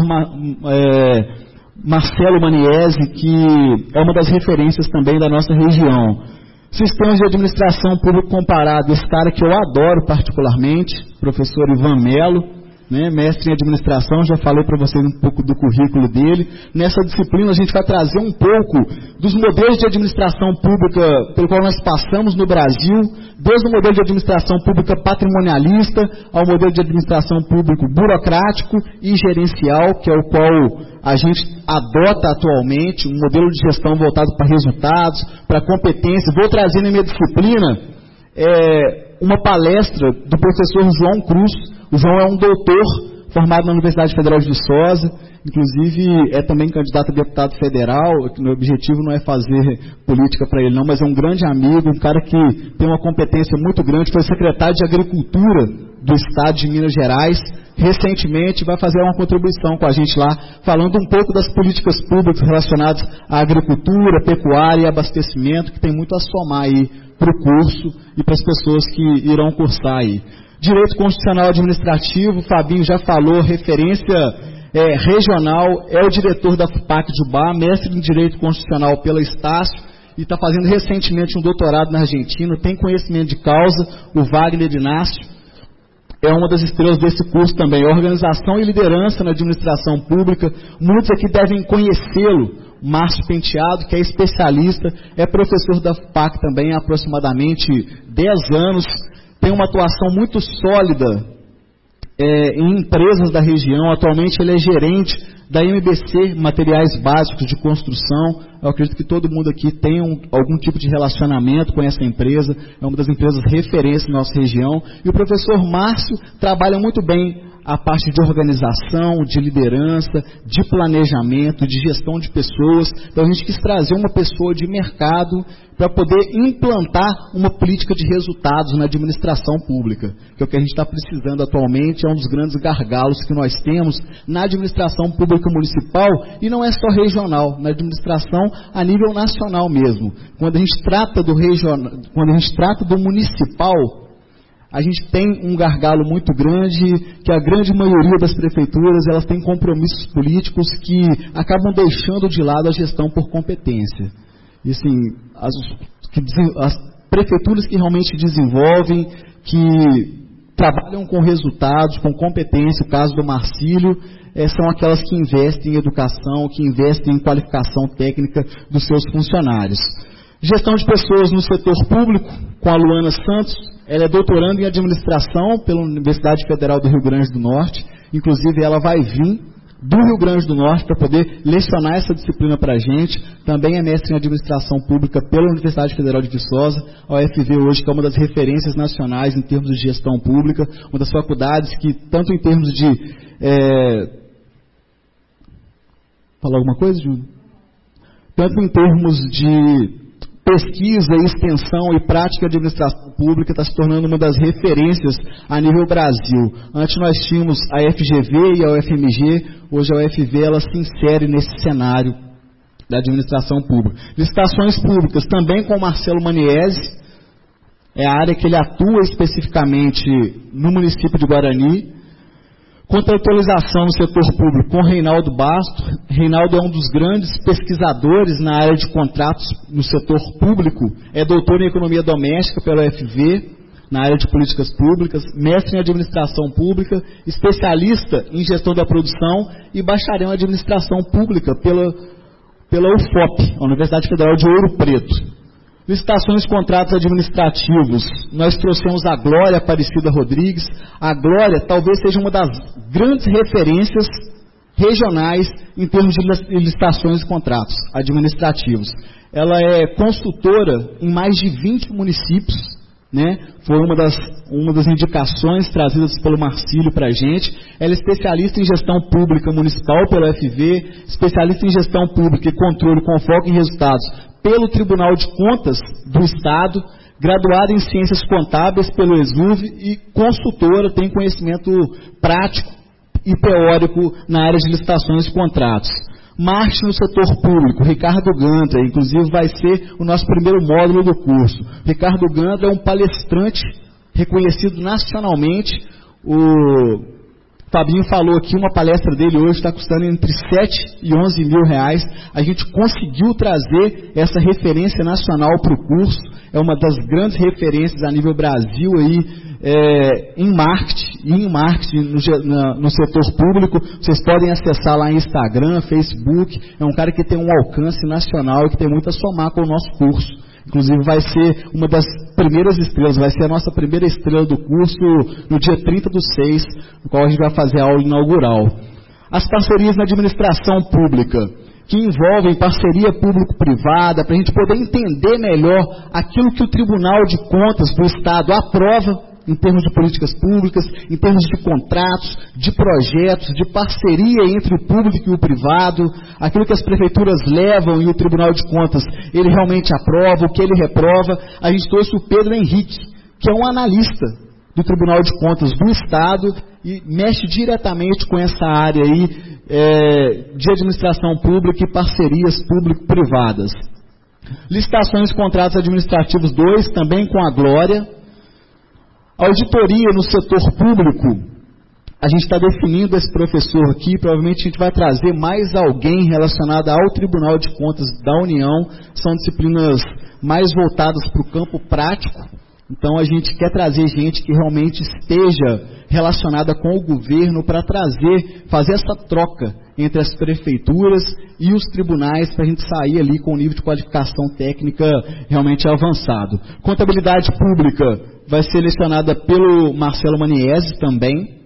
Marcelo Maniese, que é uma das referências também da nossa região. Sistemas de administração pública comparado, esse cara que eu adoro particularmente, professor Ivan Melo, né, mestre em administração, já falei para vocês um pouco do currículo dele. Nessa disciplina a gente vai trazer um pouco dos modelos de administração pública pelo qual nós passamos no Brasil, desde o modelo de administração pública patrimonialista ao modelo de administração pública burocrático e gerencial, que é o qual a gente adota atualmente, um modelo de gestão voltado para resultados, para competência. Vou trazer na minha disciplina uma palestra do professor João Cruz. O João é um doutor formado na Universidade Federal de Viçosa, inclusive é também candidato a deputado federal. O objetivo não é fazer política para ele não, mas é um grande amigo, um cara que tem uma competência muito grande, foi secretário de Agricultura do Estado de Minas Gerais, recentemente vai fazer uma contribuição com a gente lá, falando um pouco das políticas públicas relacionadas à agricultura, pecuária e abastecimento, que tem muito a somar aí para o curso e para as pessoas que irão cursar aí. Direito Constitucional Administrativo, o Fabinho já falou, referência regional, é o diretor da FUPAC de Ubá, mestre em Direito Constitucional pela Estácio, e está fazendo recentemente um doutorado na Argentina, tem conhecimento de causa. O Wagner Inácio é uma das estrelas desse curso também, Organização e Liderança na Administração Pública. Muitos aqui devem conhecê-lo, Márcio Penteado, que é especialista, é professor da FUPAC também há aproximadamente 10 anos, tem uma atuação muito sólida em empresas da região. Atualmente ele é gerente da MBC, Materiais Básicos de Construção. Eu acredito que todo mundo aqui tem algum tipo de relacionamento com essa empresa, é uma das empresas referência na nossa região. E o professor Márcio trabalha muito bem a parte de organização, de liderança, de planejamento, de gestão de pessoas. Então a gente quis trazer uma pessoa de mercado para poder implantar uma política de resultados na administração pública, que é o que a gente está precisando atualmente, é um dos grandes gargalos que nós temos na administração pública municipal, e não é só regional, na administração a nível nacional mesmo. Quando a gente trata do regional, quando a gente trata do municipal, a gente tem um gargalo muito grande, que a grande maioria das prefeituras elas têm compromissos políticos que acabam deixando de lado a gestão por competência. E assim, as prefeituras que realmente desenvolvem, que trabalham com resultados, com competência, o caso do Marcílio, são aquelas que investem em educação, que investem em qualificação técnica dos seus funcionários. Gestão de pessoas no setor público, com a Luana Santos. Ela é doutoranda em administração pela Universidade Federal do Rio Grande do Norte. Inclusive, ela vai vir do Rio Grande do Norte para poder lecionar essa disciplina para a gente. Também é mestre em administração pública pela Universidade Federal de Viçosa, a UFV hoje, que é uma das referências nacionais em termos de gestão pública, uma das faculdades que, tanto em termos de... Falar alguma coisa, Júnior? tanto em termos de pesquisa, extensão e prática de administração pública, está se tornando uma das referências a nível Brasil. Antes nós tínhamos a FGV e a UFMG, hoje a UFV ela se insere nesse cenário da administração pública. Licitações públicas, também com o Marcelo Maniese, é a área que ele atua especificamente no município de Guarani. Contratualização no setor público com Reinaldo Basto. Reinaldo é um dos grandes pesquisadores na área de contratos no setor público, é doutor em economia doméstica pela UFV, na área de políticas públicas, mestre em administração pública, especialista em gestão da produção e bacharel em administração pública pela UFOP, a Universidade Federal de Ouro Preto. Licitações e contratos administrativos, nós trouxemos a Glória Aparecida Rodrigues. A Glória talvez seja uma das grandes referências regionais em termos de licitações e contratos administrativos. Ela é consultora em mais de 20 municípios, né? Foi uma das indicações trazidas pelo Marcílio para a gente. Ela é especialista em gestão pública municipal pela UFV, especialista em gestão pública e controle com foco em resultados pelo Tribunal de Contas do Estado, graduada em Ciências Contábeis pelo ESUV e consultora, tem conhecimento prático e teórico na área de licitações e contratos. Marketing no setor público, Ricardo Gandra, inclusive vai ser o nosso primeiro módulo do curso. Ricardo Gandra é um palestrante reconhecido nacionalmente. O Fabinho falou aqui, uma palestra dele hoje está custando entre 7 e 11 mil reais. A gente conseguiu trazer essa referência nacional para o curso. É uma das grandes referências a nível Brasil aí, em marketing no setor público. Vocês podem acessar lá em Instagram, Facebook. É um cara que tem um alcance nacional e que tem muito a somar com o nosso curso. Inclusive vai ser uma das primeiras estrelas, vai ser a nossa primeira estrela do curso no dia 30/6, no qual a gente vai fazer a aula inaugural. As parcerias na administração pública, que envolvem parceria público-privada, para a gente poder entender melhor aquilo que o Tribunal de Contas do Estado aprova em termos de políticas públicas, em termos de contratos, de projetos, de parceria entre o público e o privado, aquilo que as prefeituras levam e o Tribunal de Contas, ele realmente aprova, o que ele reprova. A gente trouxe o Pedro Henrique, que é um analista do Tribunal de Contas do Estado e mexe diretamente com essa área aí de administração pública e parcerias público-privadas. Licitações e contratos administrativos 2, também com a Glória. Auditoria no setor público, a gente está definindo esse professor aqui, provavelmente a gente vai trazer mais alguém relacionado ao Tribunal de Contas da União, são disciplinas mais voltadas para o campo prático, então a gente quer trazer gente que realmente esteja relacionada com o governo para fazer essa troca entre as prefeituras e os tribunais para a gente sair ali com um nível de qualificação técnica realmente avançado. Contabilidade pública vai ser lecionada pelo Marcelo Maniese também.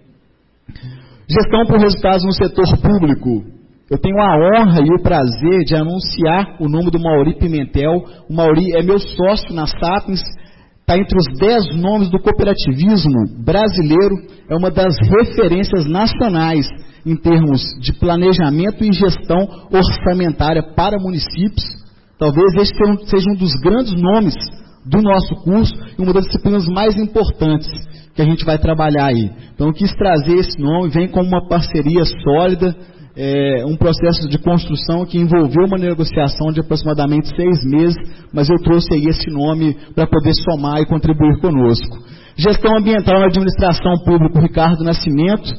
Gestão por resultados no setor público. Eu tenho a honra e o prazer de anunciar o nome do Mauri Pimentel. O Mauri é meu sócio na Sapiens, está entre os 10 nomes do cooperativismo brasileiro, é uma das referências nacionais em termos de planejamento e gestão orçamentária para municípios. Talvez esse seja um dos grandes nomes do nosso curso e uma das disciplinas mais importantes que a gente vai trabalhar aí. Então eu quis trazer esse nome, vem como uma parceria sólida, um processo de construção que envolveu uma negociação de aproximadamente 6 meses, mas eu trouxe aí esse nome para poder somar e contribuir conosco. Gestão ambiental na administração pública, Ricardo Nascimento,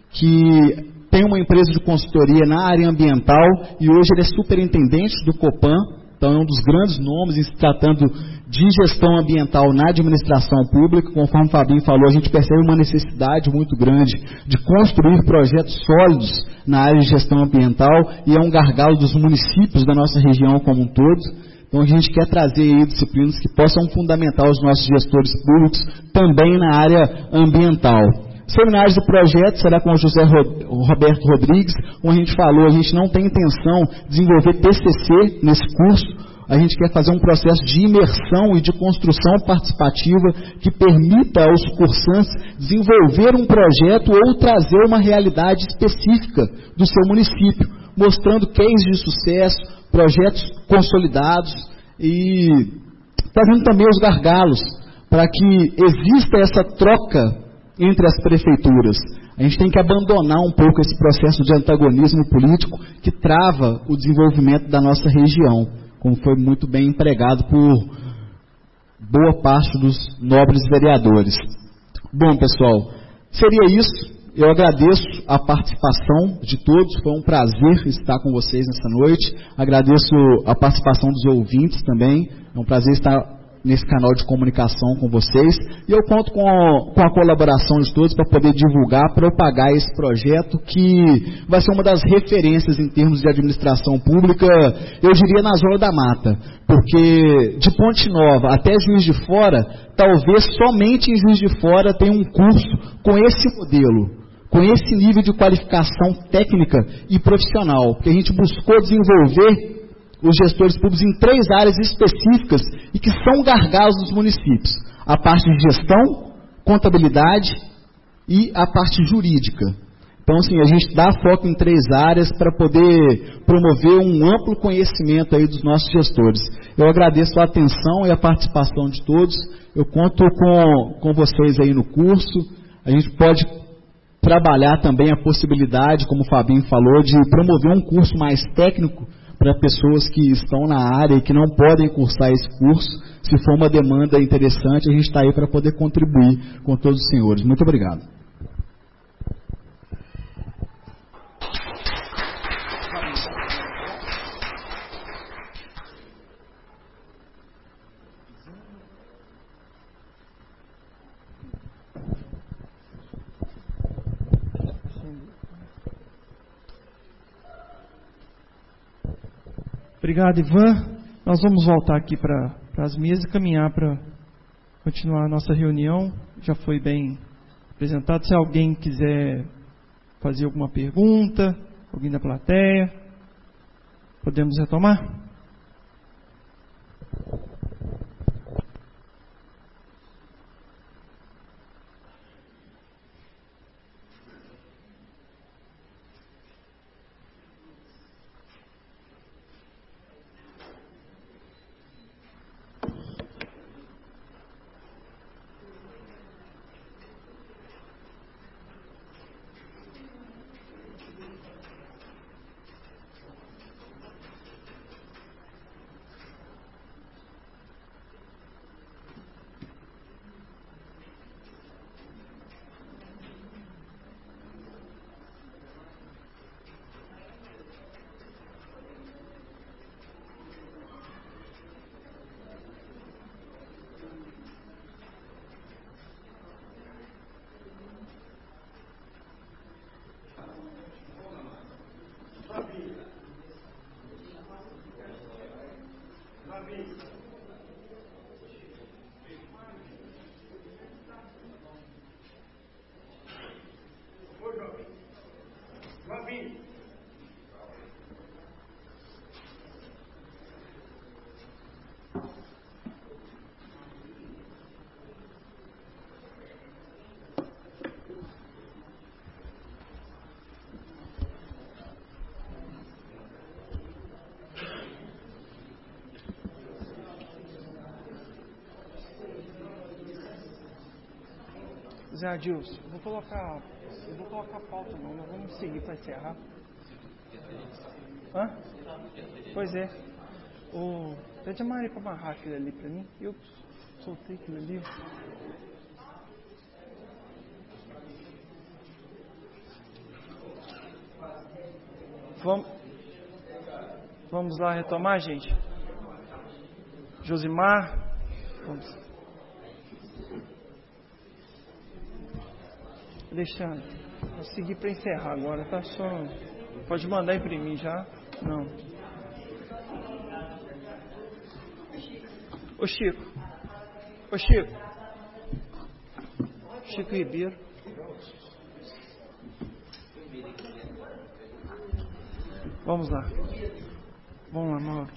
que tem uma empresa de consultoria na área ambiental e hoje ele é superintendente do Copan, então é um dos grandes nomes em se tratando de gestão ambiental na administração pública. Conforme o Fabinho falou, a gente percebe uma necessidade muito grande de construir projetos sólidos na área de gestão ambiental e é um gargalo dos municípios da nossa região como um todo. Então a gente quer trazer aí disciplinas que possam fundamentar os nossos gestores públicos também na área ambiental. Seminários do projeto será com o José Roberto Rodrigues, como a gente falou, a gente não tem intenção de desenvolver TCC nesse curso, a gente quer fazer um processo de imersão e de construção participativa que permita aos cursantes desenvolver um projeto ou trazer uma realidade específica do seu município. mostrando cases de sucesso, projetos consolidados e trazendo também os gargalos para que exista essa troca entre as prefeituras. A gente tem que abandonar um pouco esse processo de antagonismo político que trava o desenvolvimento da nossa região, como foi muito bem empregado por boa parte dos nobres vereadores. Bom, pessoal, seria isso. Eu agradeço a participação de todos, foi um prazer estar com vocês nessa noite. Agradeço a participação dos ouvintes também, é um prazer estar nesse canal de comunicação com vocês. E eu conto com a colaboração de todos para poder divulgar, propagar esse projeto que vai ser uma das referências em termos de administração pública, eu diria na Zona da Mata. Porque de Ponte Nova até Juiz de Fora, talvez somente em Juiz de Fora tenha um curso com esse modelo, com esse nível de qualificação técnica e profissional, porque a gente buscou desenvolver os gestores públicos em 3 áreas específicas e que são gargalos dos municípios: a parte de gestão, contabilidade e a parte jurídica. Então, assim, a gente dá foco em 3 áreas para poder promover um amplo conhecimento aí dos nossos gestores. Eu agradeço a atenção e a participação de todos. Eu conto com vocês aí no curso. A gente pode trabalhar também a possibilidade, como o Fabinho falou, de promover um curso mais técnico para pessoas que estão na área e que não podem cursar esse curso. Se for uma demanda interessante, a gente está aí para poder contribuir com todos os senhores. Muito obrigado. Obrigado, Ivan. Nós vamos voltar aqui para as mesas e caminhar para continuar a nossa reunião. Já foi bem apresentado. Se alguém quiser fazer alguma pergunta, alguém da plateia, podemos retomar? Zé Adilson, eu vou colocar a pauta não, nós vamos seguir para encerrar. Hã? Pois é. Pede a Maria para amarrar aquilo ali para mim. Eu soltei aquilo ali. Vamos lá retomar, gente. Josimar, vamos. Alexandre, vou seguir para encerrar agora, tá só. Pode mandar imprimir já? Não. Ô Chico. Chico Ribeiro. Vamos lá, Mauro.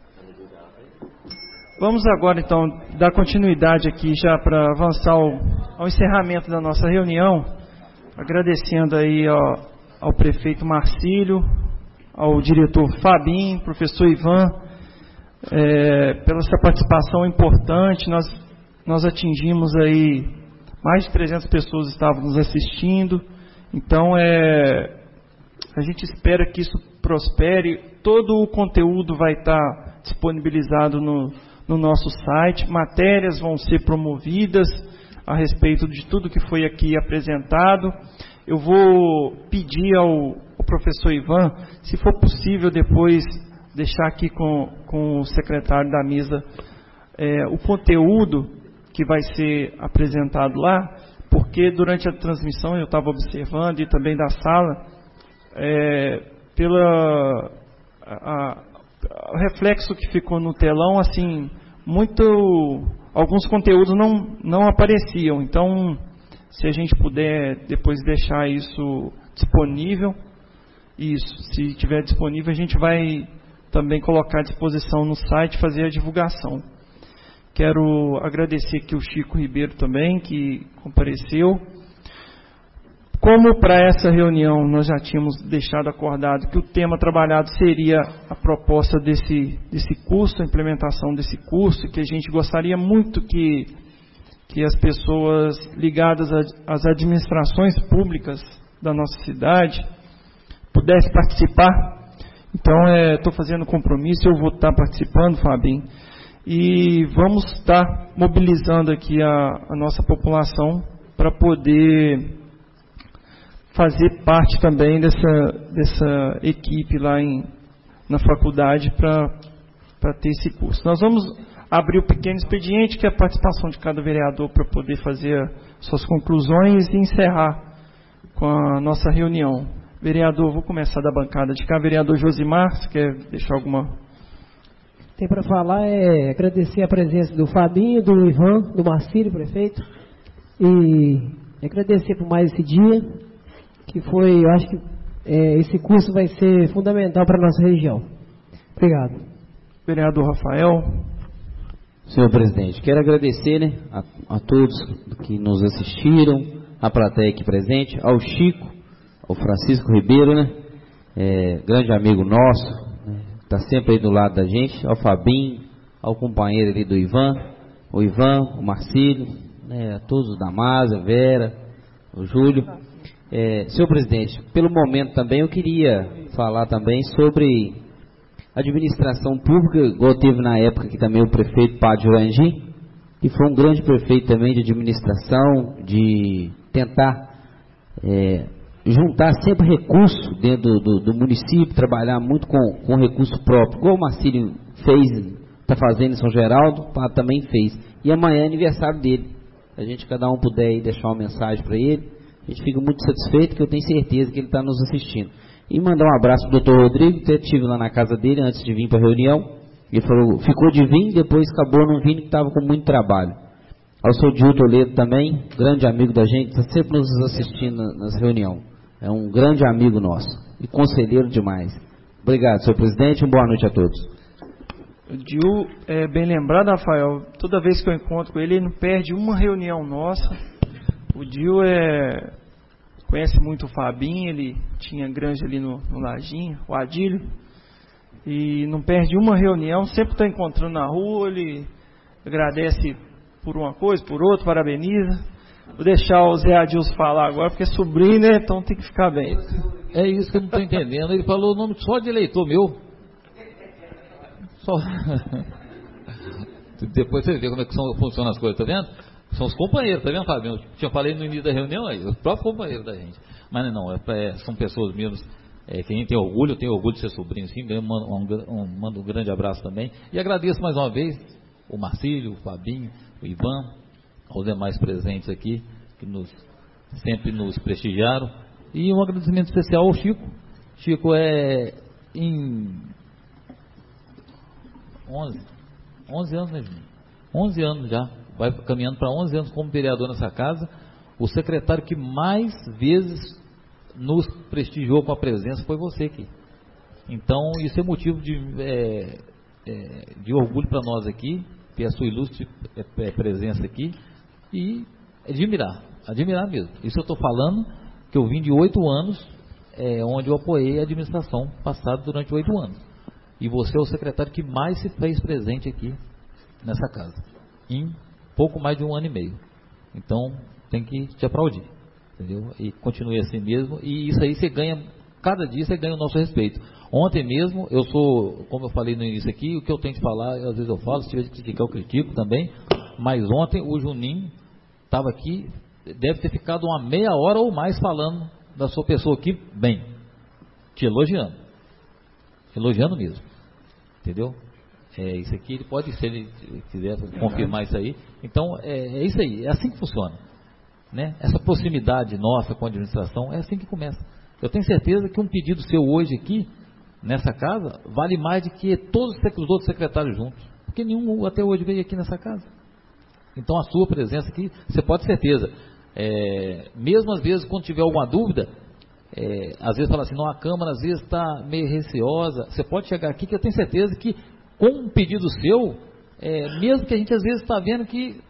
Vamos agora então dar continuidade aqui já para avançar o ao encerramento da nossa reunião, agradecendo aí ao prefeito Marcílio, ao diretor Fabinho, professor Ivan, pela sua participação importante. Nós atingimos aí mais de 300 pessoas estavam nos assistindo. Então, a gente espera que isso prospere. Todo o conteúdo vai estar disponibilizado no nosso site. Matérias vão ser promovidas a respeito de tudo que foi aqui apresentado. Eu vou pedir ao professor Ivan, se for possível, depois deixar aqui com o secretário da mesa o conteúdo que vai ser apresentado lá, porque durante a transmissão eu estava observando, e também da sala, o reflexo que ficou no telão, assim, alguns conteúdos não apareciam. Então, se a gente puder depois deixar isso disponível, se estiver disponível, a gente vai também colocar à disposição no site, fazer a divulgação. Quero agradecer aqui o Chico Ribeiro também, que compareceu. Como para essa reunião nós já tínhamos deixado acordado que o tema trabalhado seria a proposta desse curso, a implementação desse curso, que a gente gostaria muito que as pessoas ligadas às administrações públicas da nossa cidade pudessem participar. Então, estou fazendo compromisso, eu vou estar participando, Fabinho, e vamos estar mobilizando aqui a nossa população para poder fazer parte também dessa equipe lá na faculdade para ter esse curso. Nós vamos abrir o pequeno expediente, que é a participação de cada vereador para poder fazer suas conclusões e encerrar com a nossa reunião. Vereador, vou começar da bancada de cá. Vereador Josimar, você quer deixar alguma... Tem para falar agradecer a presença do Fabinho, do Ivan, do Marcílio, prefeito, e agradecer por mais esse dia, que foi, eu acho que esse curso vai ser fundamental para a nossa região. Obrigado. Vereador Rafael. Senhor presidente, quero agradecer, né, a todos que nos assistiram, a plateia aqui presente, ao Chico, ao Francisco Ribeiro, né, grande amigo nosso, está sempre aí do lado da gente, ao Fabinho, ao companheiro ali do Ivan, o Marcílio, né, a todos da Masa, Vera, o Júlio. Senhor presidente, pelo momento também eu queria falar também sobre administração pública, igual teve na época que também o prefeito Padre Jurandir, que foi um grande prefeito também de administração, de tentar juntar sempre recurso dentro do município, trabalhar muito com recurso próprio, igual o Marcílio fez, está fazendo em São Geraldo, o Padre também fez. E amanhã é aniversário dele. A gente, cada um puder aí deixar uma mensagem para ele, a gente fica muito satisfeito, que eu tenho certeza que ele está nos assistindo. E mandar um abraço para o Dr. Rodrigo, que eu estive lá na casa dele antes de vir para a reunião. Ele falou, ficou de vir, depois acabou não vindo, que estava com muito trabalho. Ao seu Dil Toledo também, grande amigo da gente, está sempre nos assistindo nas reuniões. É um grande amigo nosso e conselheiro demais. Obrigado, senhor presidente, uma boa noite a todos. O Dil é bem lembrado, Rafael, toda vez que eu encontro com ele, ele não perde uma reunião nossa. O Dil conhece muito o Fabinho, ele tinha grande ali no Lajinho, o Adílio, e não perde uma reunião, sempre está encontrando na rua, ele agradece por uma coisa, por outra, parabeniza. Vou deixar o Zé Adilson falar agora, porque é sobrinho, né? Então tem que ficar bem. É isso que eu não estou entendendo. Ele falou o nome só de eleitor meu. Só. Depois você vê como é que funcionam as coisas, tá vendo? São os companheiros, tá vendo, Fabinho? Eu tinha falado no início da reunião aí, os próprios companheiros da gente. Mas não, são pessoas mesmo que a gente tem orgulho, eu tenho orgulho de ser sobrinho, sim. Mando um grande abraço também. E agradeço mais uma vez o Marcílio, o Fabinho, o Ivan, aos demais presentes aqui, que sempre nos prestigiaram. E um agradecimento especial ao Chico. Chico em 11 anos, né, Juninho? 11 anos já, vai caminhando para 11 anos como vereador nessa casa. O secretário que mais vezes nos prestigiou com a presença foi você aqui. Então, isso é motivo de orgulho para nós aqui, ter a sua ilustre presença aqui. E admirar mesmo. Isso eu estou falando que eu vim de 8 anos, onde eu apoiei a administração passada durante 8 anos. E você é o secretário que mais se fez presente aqui nessa casa, em pouco mais de 1 ano e meio. Então, tem que te aplaudir, entendeu? E continue assim mesmo, e isso aí você ganha, cada dia você ganha o nosso respeito. Ontem mesmo, como eu falei no início aqui, o que eu tenho que falar, às vezes eu falo, se tiver de criticar, eu critico também, mas ontem o Juninho estava aqui, deve ter ficado uma meia hora ou mais falando da sua pessoa aqui, bem, te elogiando mesmo, entendeu? Isso aqui ele pode, se ele quiser confirmar isso aí, então é isso aí, é assim que funciona, né? Essa proximidade nossa com a administração, é assim que começa. Eu tenho certeza que um pedido seu hoje aqui, nessa casa, vale mais do que todos os outros secretários juntos, porque nenhum até hoje veio aqui nessa casa. Então a sua presença aqui, você pode ter certeza, mesmo às vezes quando tiver alguma dúvida, às vezes fala assim, não, a Câmara às vezes está meio receosa, você pode chegar aqui que eu tenho certeza que com um pedido seu, mesmo que a gente às vezes está vendo que,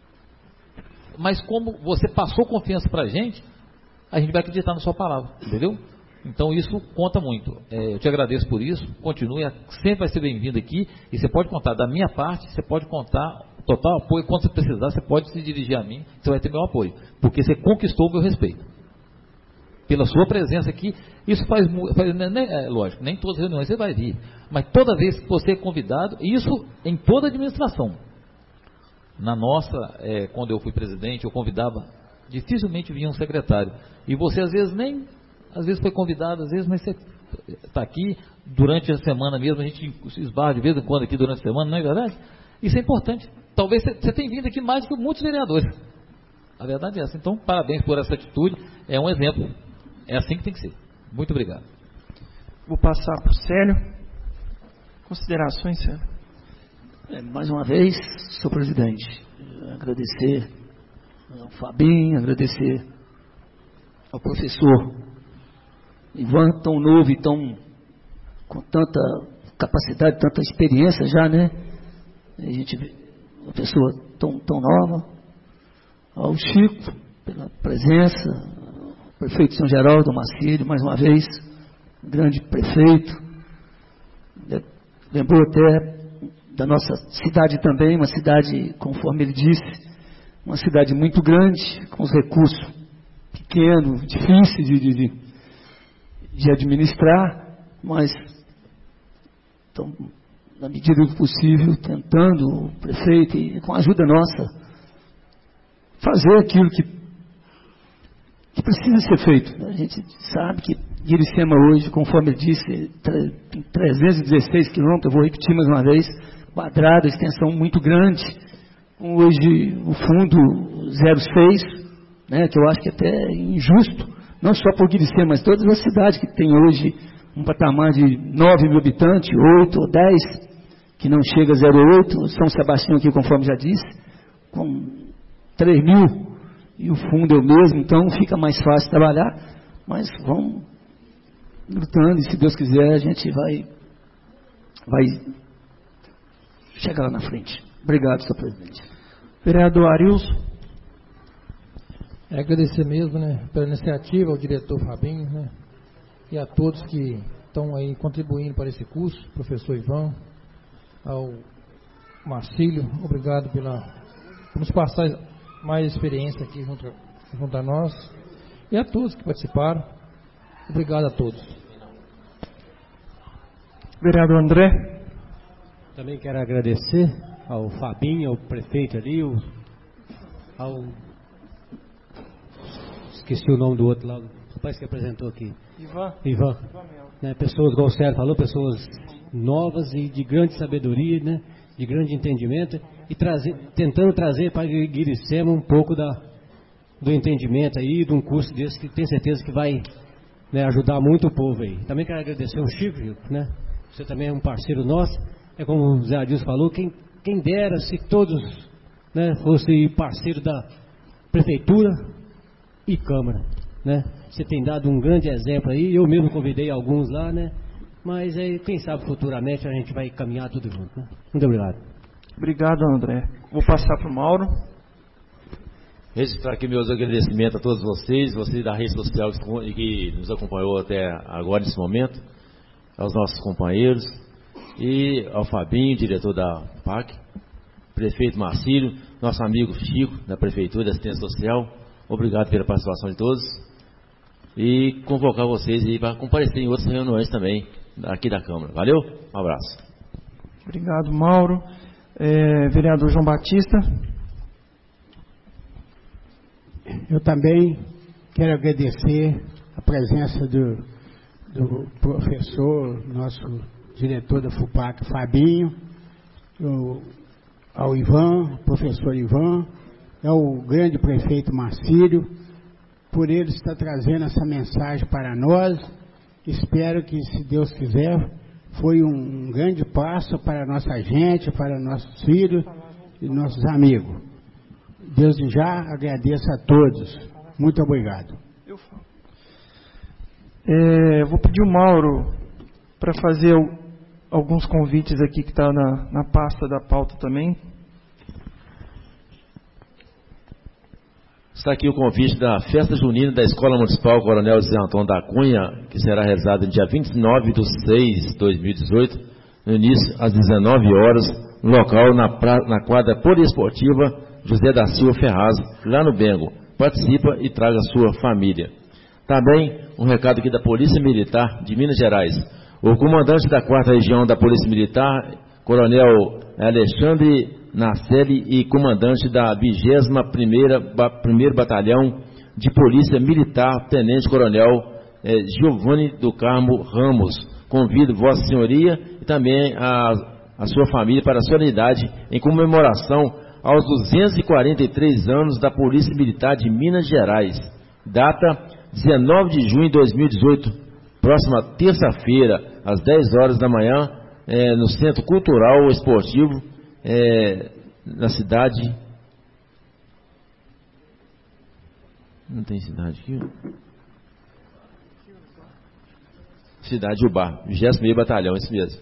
mas como você passou confiança para a gente vai acreditar na sua palavra, entendeu? Então isso conta muito. Eu te agradeço por isso, continue, sempre vai ser bem-vindo aqui, e você pode contar da minha parte, você pode contar total apoio, quando você precisar, você pode se dirigir a mim, você vai ter meu apoio, porque você conquistou o meu respeito. Pela sua presença aqui, isso faz lógico, nem todas as reuniões você vai vir, mas toda vez que você é convidado, isso em toda a administração. Na nossa, quando eu fui presidente, eu convidava, dificilmente vinha um secretário, e você às vezes foi convidado, às vezes, mas você está aqui durante a semana mesmo, a gente se esbarra de vez em quando aqui durante a semana, não é verdade? Isso é importante. Talvez você tenha vindo aqui mais do que muitos vereadores. A verdade é essa. Então, parabéns por essa atitude. É um exemplo. É assim que tem que ser. Muito obrigado. Vou passar para o Célio. Considerações, Célio? Mais uma vez, senhor presidente, agradecer ao Fabinho, agradecer ao professor Ivan, tão novo e com tanta capacidade, tanta experiência já, né? Uma pessoa tão nova, ao Chico, pela presença, ao prefeito São Geraldo, Marcílio, mais uma vez, grande prefeito, lembrou até da nossa cidade também, uma cidade, conforme ele disse, uma cidade muito grande, com os recursos pequenos, difíceis de administrar, mas na medida do possível, tentando, o prefeito, e com a ajuda nossa, fazer aquilo que precisa ser feito. A gente sabe que Iricema hoje, conforme ele disse, tem 316 quilômetros, eu vou repetir mais uma vez, quadrada, extensão muito grande, com hoje o fundo 06, né, que eu acho que até é injusto, não só por Iricema, mas todas as cidades que tem hoje um patamar de 9 mil habitantes, 8 ou 10, que não chega a 0,8, São Sebastião aqui, conforme já disse, com 3 mil, e o fundo é o mesmo, então fica mais fácil trabalhar, mas vamos lutando, e se Deus quiser, a gente vai chegar lá na frente. Obrigado, senhor presidente. Vereador Arilson. Agradecer mesmo, né, pela iniciativa, ao diretor Fabinho, né, e a todos que estão aí contribuindo para esse curso, professor Ivan, ao Marcílio, obrigado por nos passar mais experiência aqui junto a nós, e a todos que participaram, obrigado a todos. Vereador André. Também quero agradecer ao Fabinho, ao prefeito ali, esqueci o nome do outro lá, o rapaz que apresentou aqui. Ivan. Né, pessoas, igual o Sérgio falou, pessoas novas e de grande sabedoria, né, de grande entendimento, e tentando trazer para Iricema um pouco do entendimento aí, de um curso desse que tenho certeza que vai, né, ajudar muito o povo aí. Também quero agradecer ao Chico, né, você também é um parceiro nosso, como o Zé Adilson falou, quem dera se todos, né, fossem parceiros da Prefeitura e Câmara, né? Você tem dado um grande exemplo aí, eu mesmo convidei alguns lá, né? Mas aí, quem sabe futuramente a gente vai caminhar tudo junto, né? Muito obrigado. Obrigado, André. Vou passar para o Mauro. Registrar aqui meus agradecimentos a todos vocês da rede social que nos acompanhou até agora, nesse momento, aos nossos companheiros, e ao Fabinho, diretor da PAC, prefeito Marcílio, nosso amigo Chico, da Prefeitura de Assistência Social. Obrigado pela participação de todos. E convocar vocês aí para comparecer em outras reuniões também, aqui da Câmara. Valeu? Um abraço. Obrigado, Mauro. Vereador João Batista. Eu também quero agradecer a presença do professor, nosso diretor da FUPAC, Fabinho, ao Ivan, professor Ivan, ao grande prefeito Marcílio, por ele estar trazendo essa mensagem para nós. Espero que, se Deus quiser, foi um grande passo para a nossa gente, para nossos filhos e nossos amigos. Deus já agradeço a todos. Muito obrigado. Vou pedir o Mauro para fazer alguns convites aqui que está na pasta da pauta também. Está aqui o convite da Festa Junina da Escola Municipal Coronel José Antônio da Cunha, que será realizada no dia 29 de 6 de 2018, no início às 19 horas, no local na quadra poliesportiva José da Silva Ferraz, lá no Bengo. Participa e traga a sua família. Também um recado aqui da Polícia Militar de Minas Gerais. O comandante da 4ª Região da Polícia Militar, Coronel Alexandre Nacelli, e comandante da 21º Batalhão de Polícia Militar, Tenente Coronel Giovanni do Carmo Ramos. Convido Vossa Senhoria e também a sua família para a solenidade em comemoração aos 243 anos da Polícia Militar de Minas Gerais. Data 19 de junho de 2018, próxima terça-feira, às 10 horas da manhã, no Centro Cultural Esportivo, na cidade... Não tem cidade aqui? Cidade de Ubá, 20º Batalhão, isso mesmo.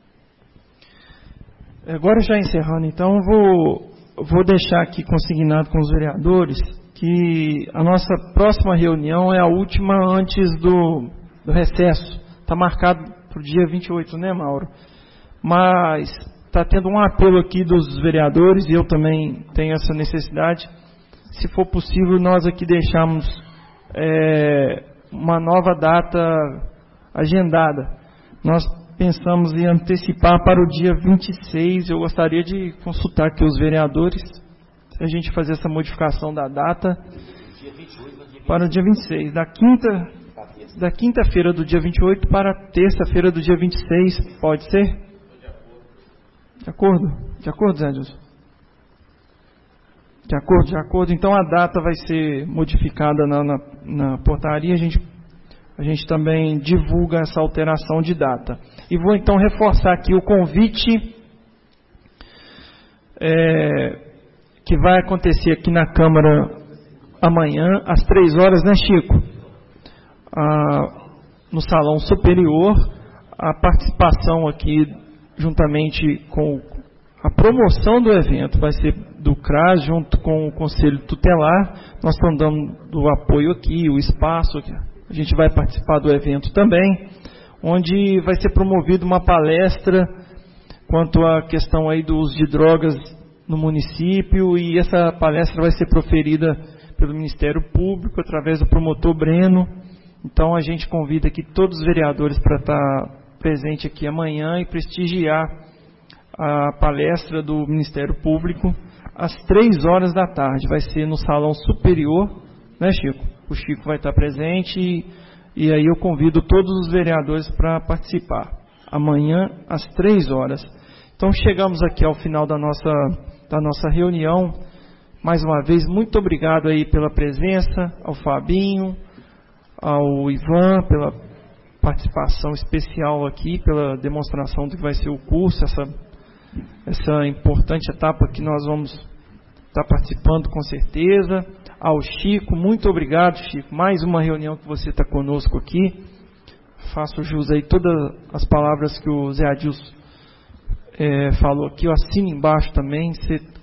Agora, já encerrando, então, vou deixar aqui consignado com os vereadores que a nossa próxima reunião é a última antes do recesso. Está marcado para o dia 28, né, Mauro? Mas está tendo um apelo aqui dos vereadores, e eu também tenho essa necessidade. Se for possível, nós aqui deixamos uma nova data agendada. Nós pensamos em antecipar para o dia 26. Eu gostaria de consultar aqui os vereadores, se a gente fazer essa modificação da data para o dia 26, da quinta-feira do dia 28 para a terça-feira do dia 26, pode ser? De acordo? De acordo, Zé Adilson? De acordo. Então a data vai ser modificada na portaria, a gente também divulga essa alteração de data. E vou então reforçar aqui o convite que vai acontecer aqui na Câmara amanhã, às 3 horas, né, Chico? No Salão Superior, a participação aqui, juntamente com a promoção do evento, vai ser do CRAS, junto com o Conselho Tutelar. Nós estamos dando o apoio aqui, o espaço aqui. A gente vai participar do evento também, onde vai ser promovida uma palestra quanto à questão aí do uso de drogas no município, e essa palestra vai ser proferida pelo Ministério Público, através do promotor Breno. Então a gente convida aqui todos os vereadores para estar presente aqui amanhã e prestigiar a palestra do Ministério Público às 3 horas da tarde. Vai ser no Salão Superior, né, Chico? O Chico vai estar presente e aí eu convido todos os vereadores para participar. Amanhã, às 3 horas. Então, chegamos aqui ao final da nossa reunião. Mais uma vez, muito obrigado aí pela presença, ao Fabinho, ao Ivan, pela participação especial aqui, pela demonstração do que vai ser o curso, essa importante etapa que nós vamos estar participando com certeza. Ao Chico, muito obrigado, Chico. Mais uma reunião que você está conosco aqui. Faço jus aí todas as palavras que o Zé Adilson falou aqui. Eu assino embaixo também. Você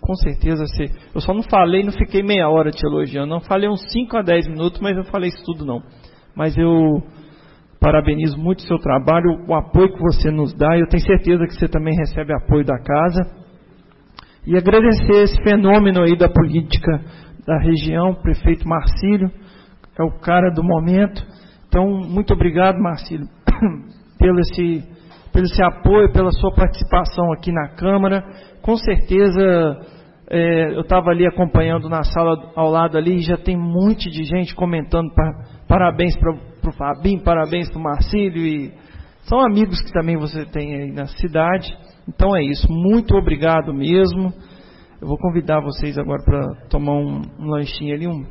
com certeza você... Eu só não falei, não fiquei meia hora te elogiando, não falei uns 5 a 10 minutos, mas eu falei isso tudo não. Mas eu parabenizo muito o seu trabalho, o apoio que você nos dá, e eu tenho certeza que você também recebe apoio da casa. E agradecer esse fenômeno aí da política da região, o prefeito Marcílio, é o cara do momento. Então, muito obrigado, Marcílio, pelo esse apoio, pela sua participação aqui na Câmara. Com certeza, eu estava ali acompanhando na sala ao lado ali, e já tem um monte de gente comentando parabéns para o Fabinho, parabéns para o Marcílio, e são amigos que também você tem aí na cidade. Então é isso, muito obrigado mesmo. Eu vou convidar vocês agora para tomar um lanchinho ali, um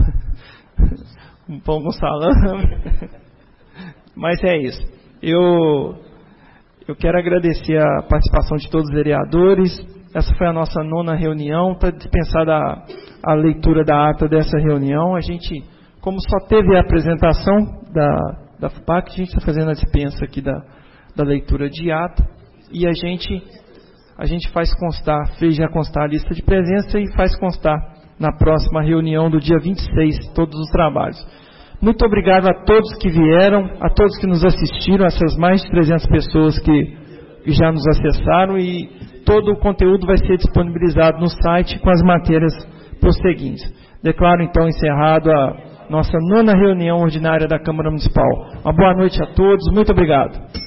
pão com salame. Mas é isso. Eu quero agradecer a participação de todos os vereadores. Essa foi a nossa 9ª reunião. Está dispensada a leitura da ata dessa reunião. A gente, como só teve a apresentação da FUPAC, a gente está fazendo a dispensa aqui da leitura de ata. E a gente fez já constar a lista de presença e faz constar na próxima reunião do dia 26 todos os trabalhos. Muito obrigado a todos que vieram, a todos que nos assistiram, essas mais de 300 pessoas que já nos acessaram, e todo o conteúdo vai ser disponibilizado no site com as matérias prosseguintes. Declaro então encerrado a nossa 9ª reunião ordinária da Câmara Municipal. Uma boa noite a todos, muito obrigado.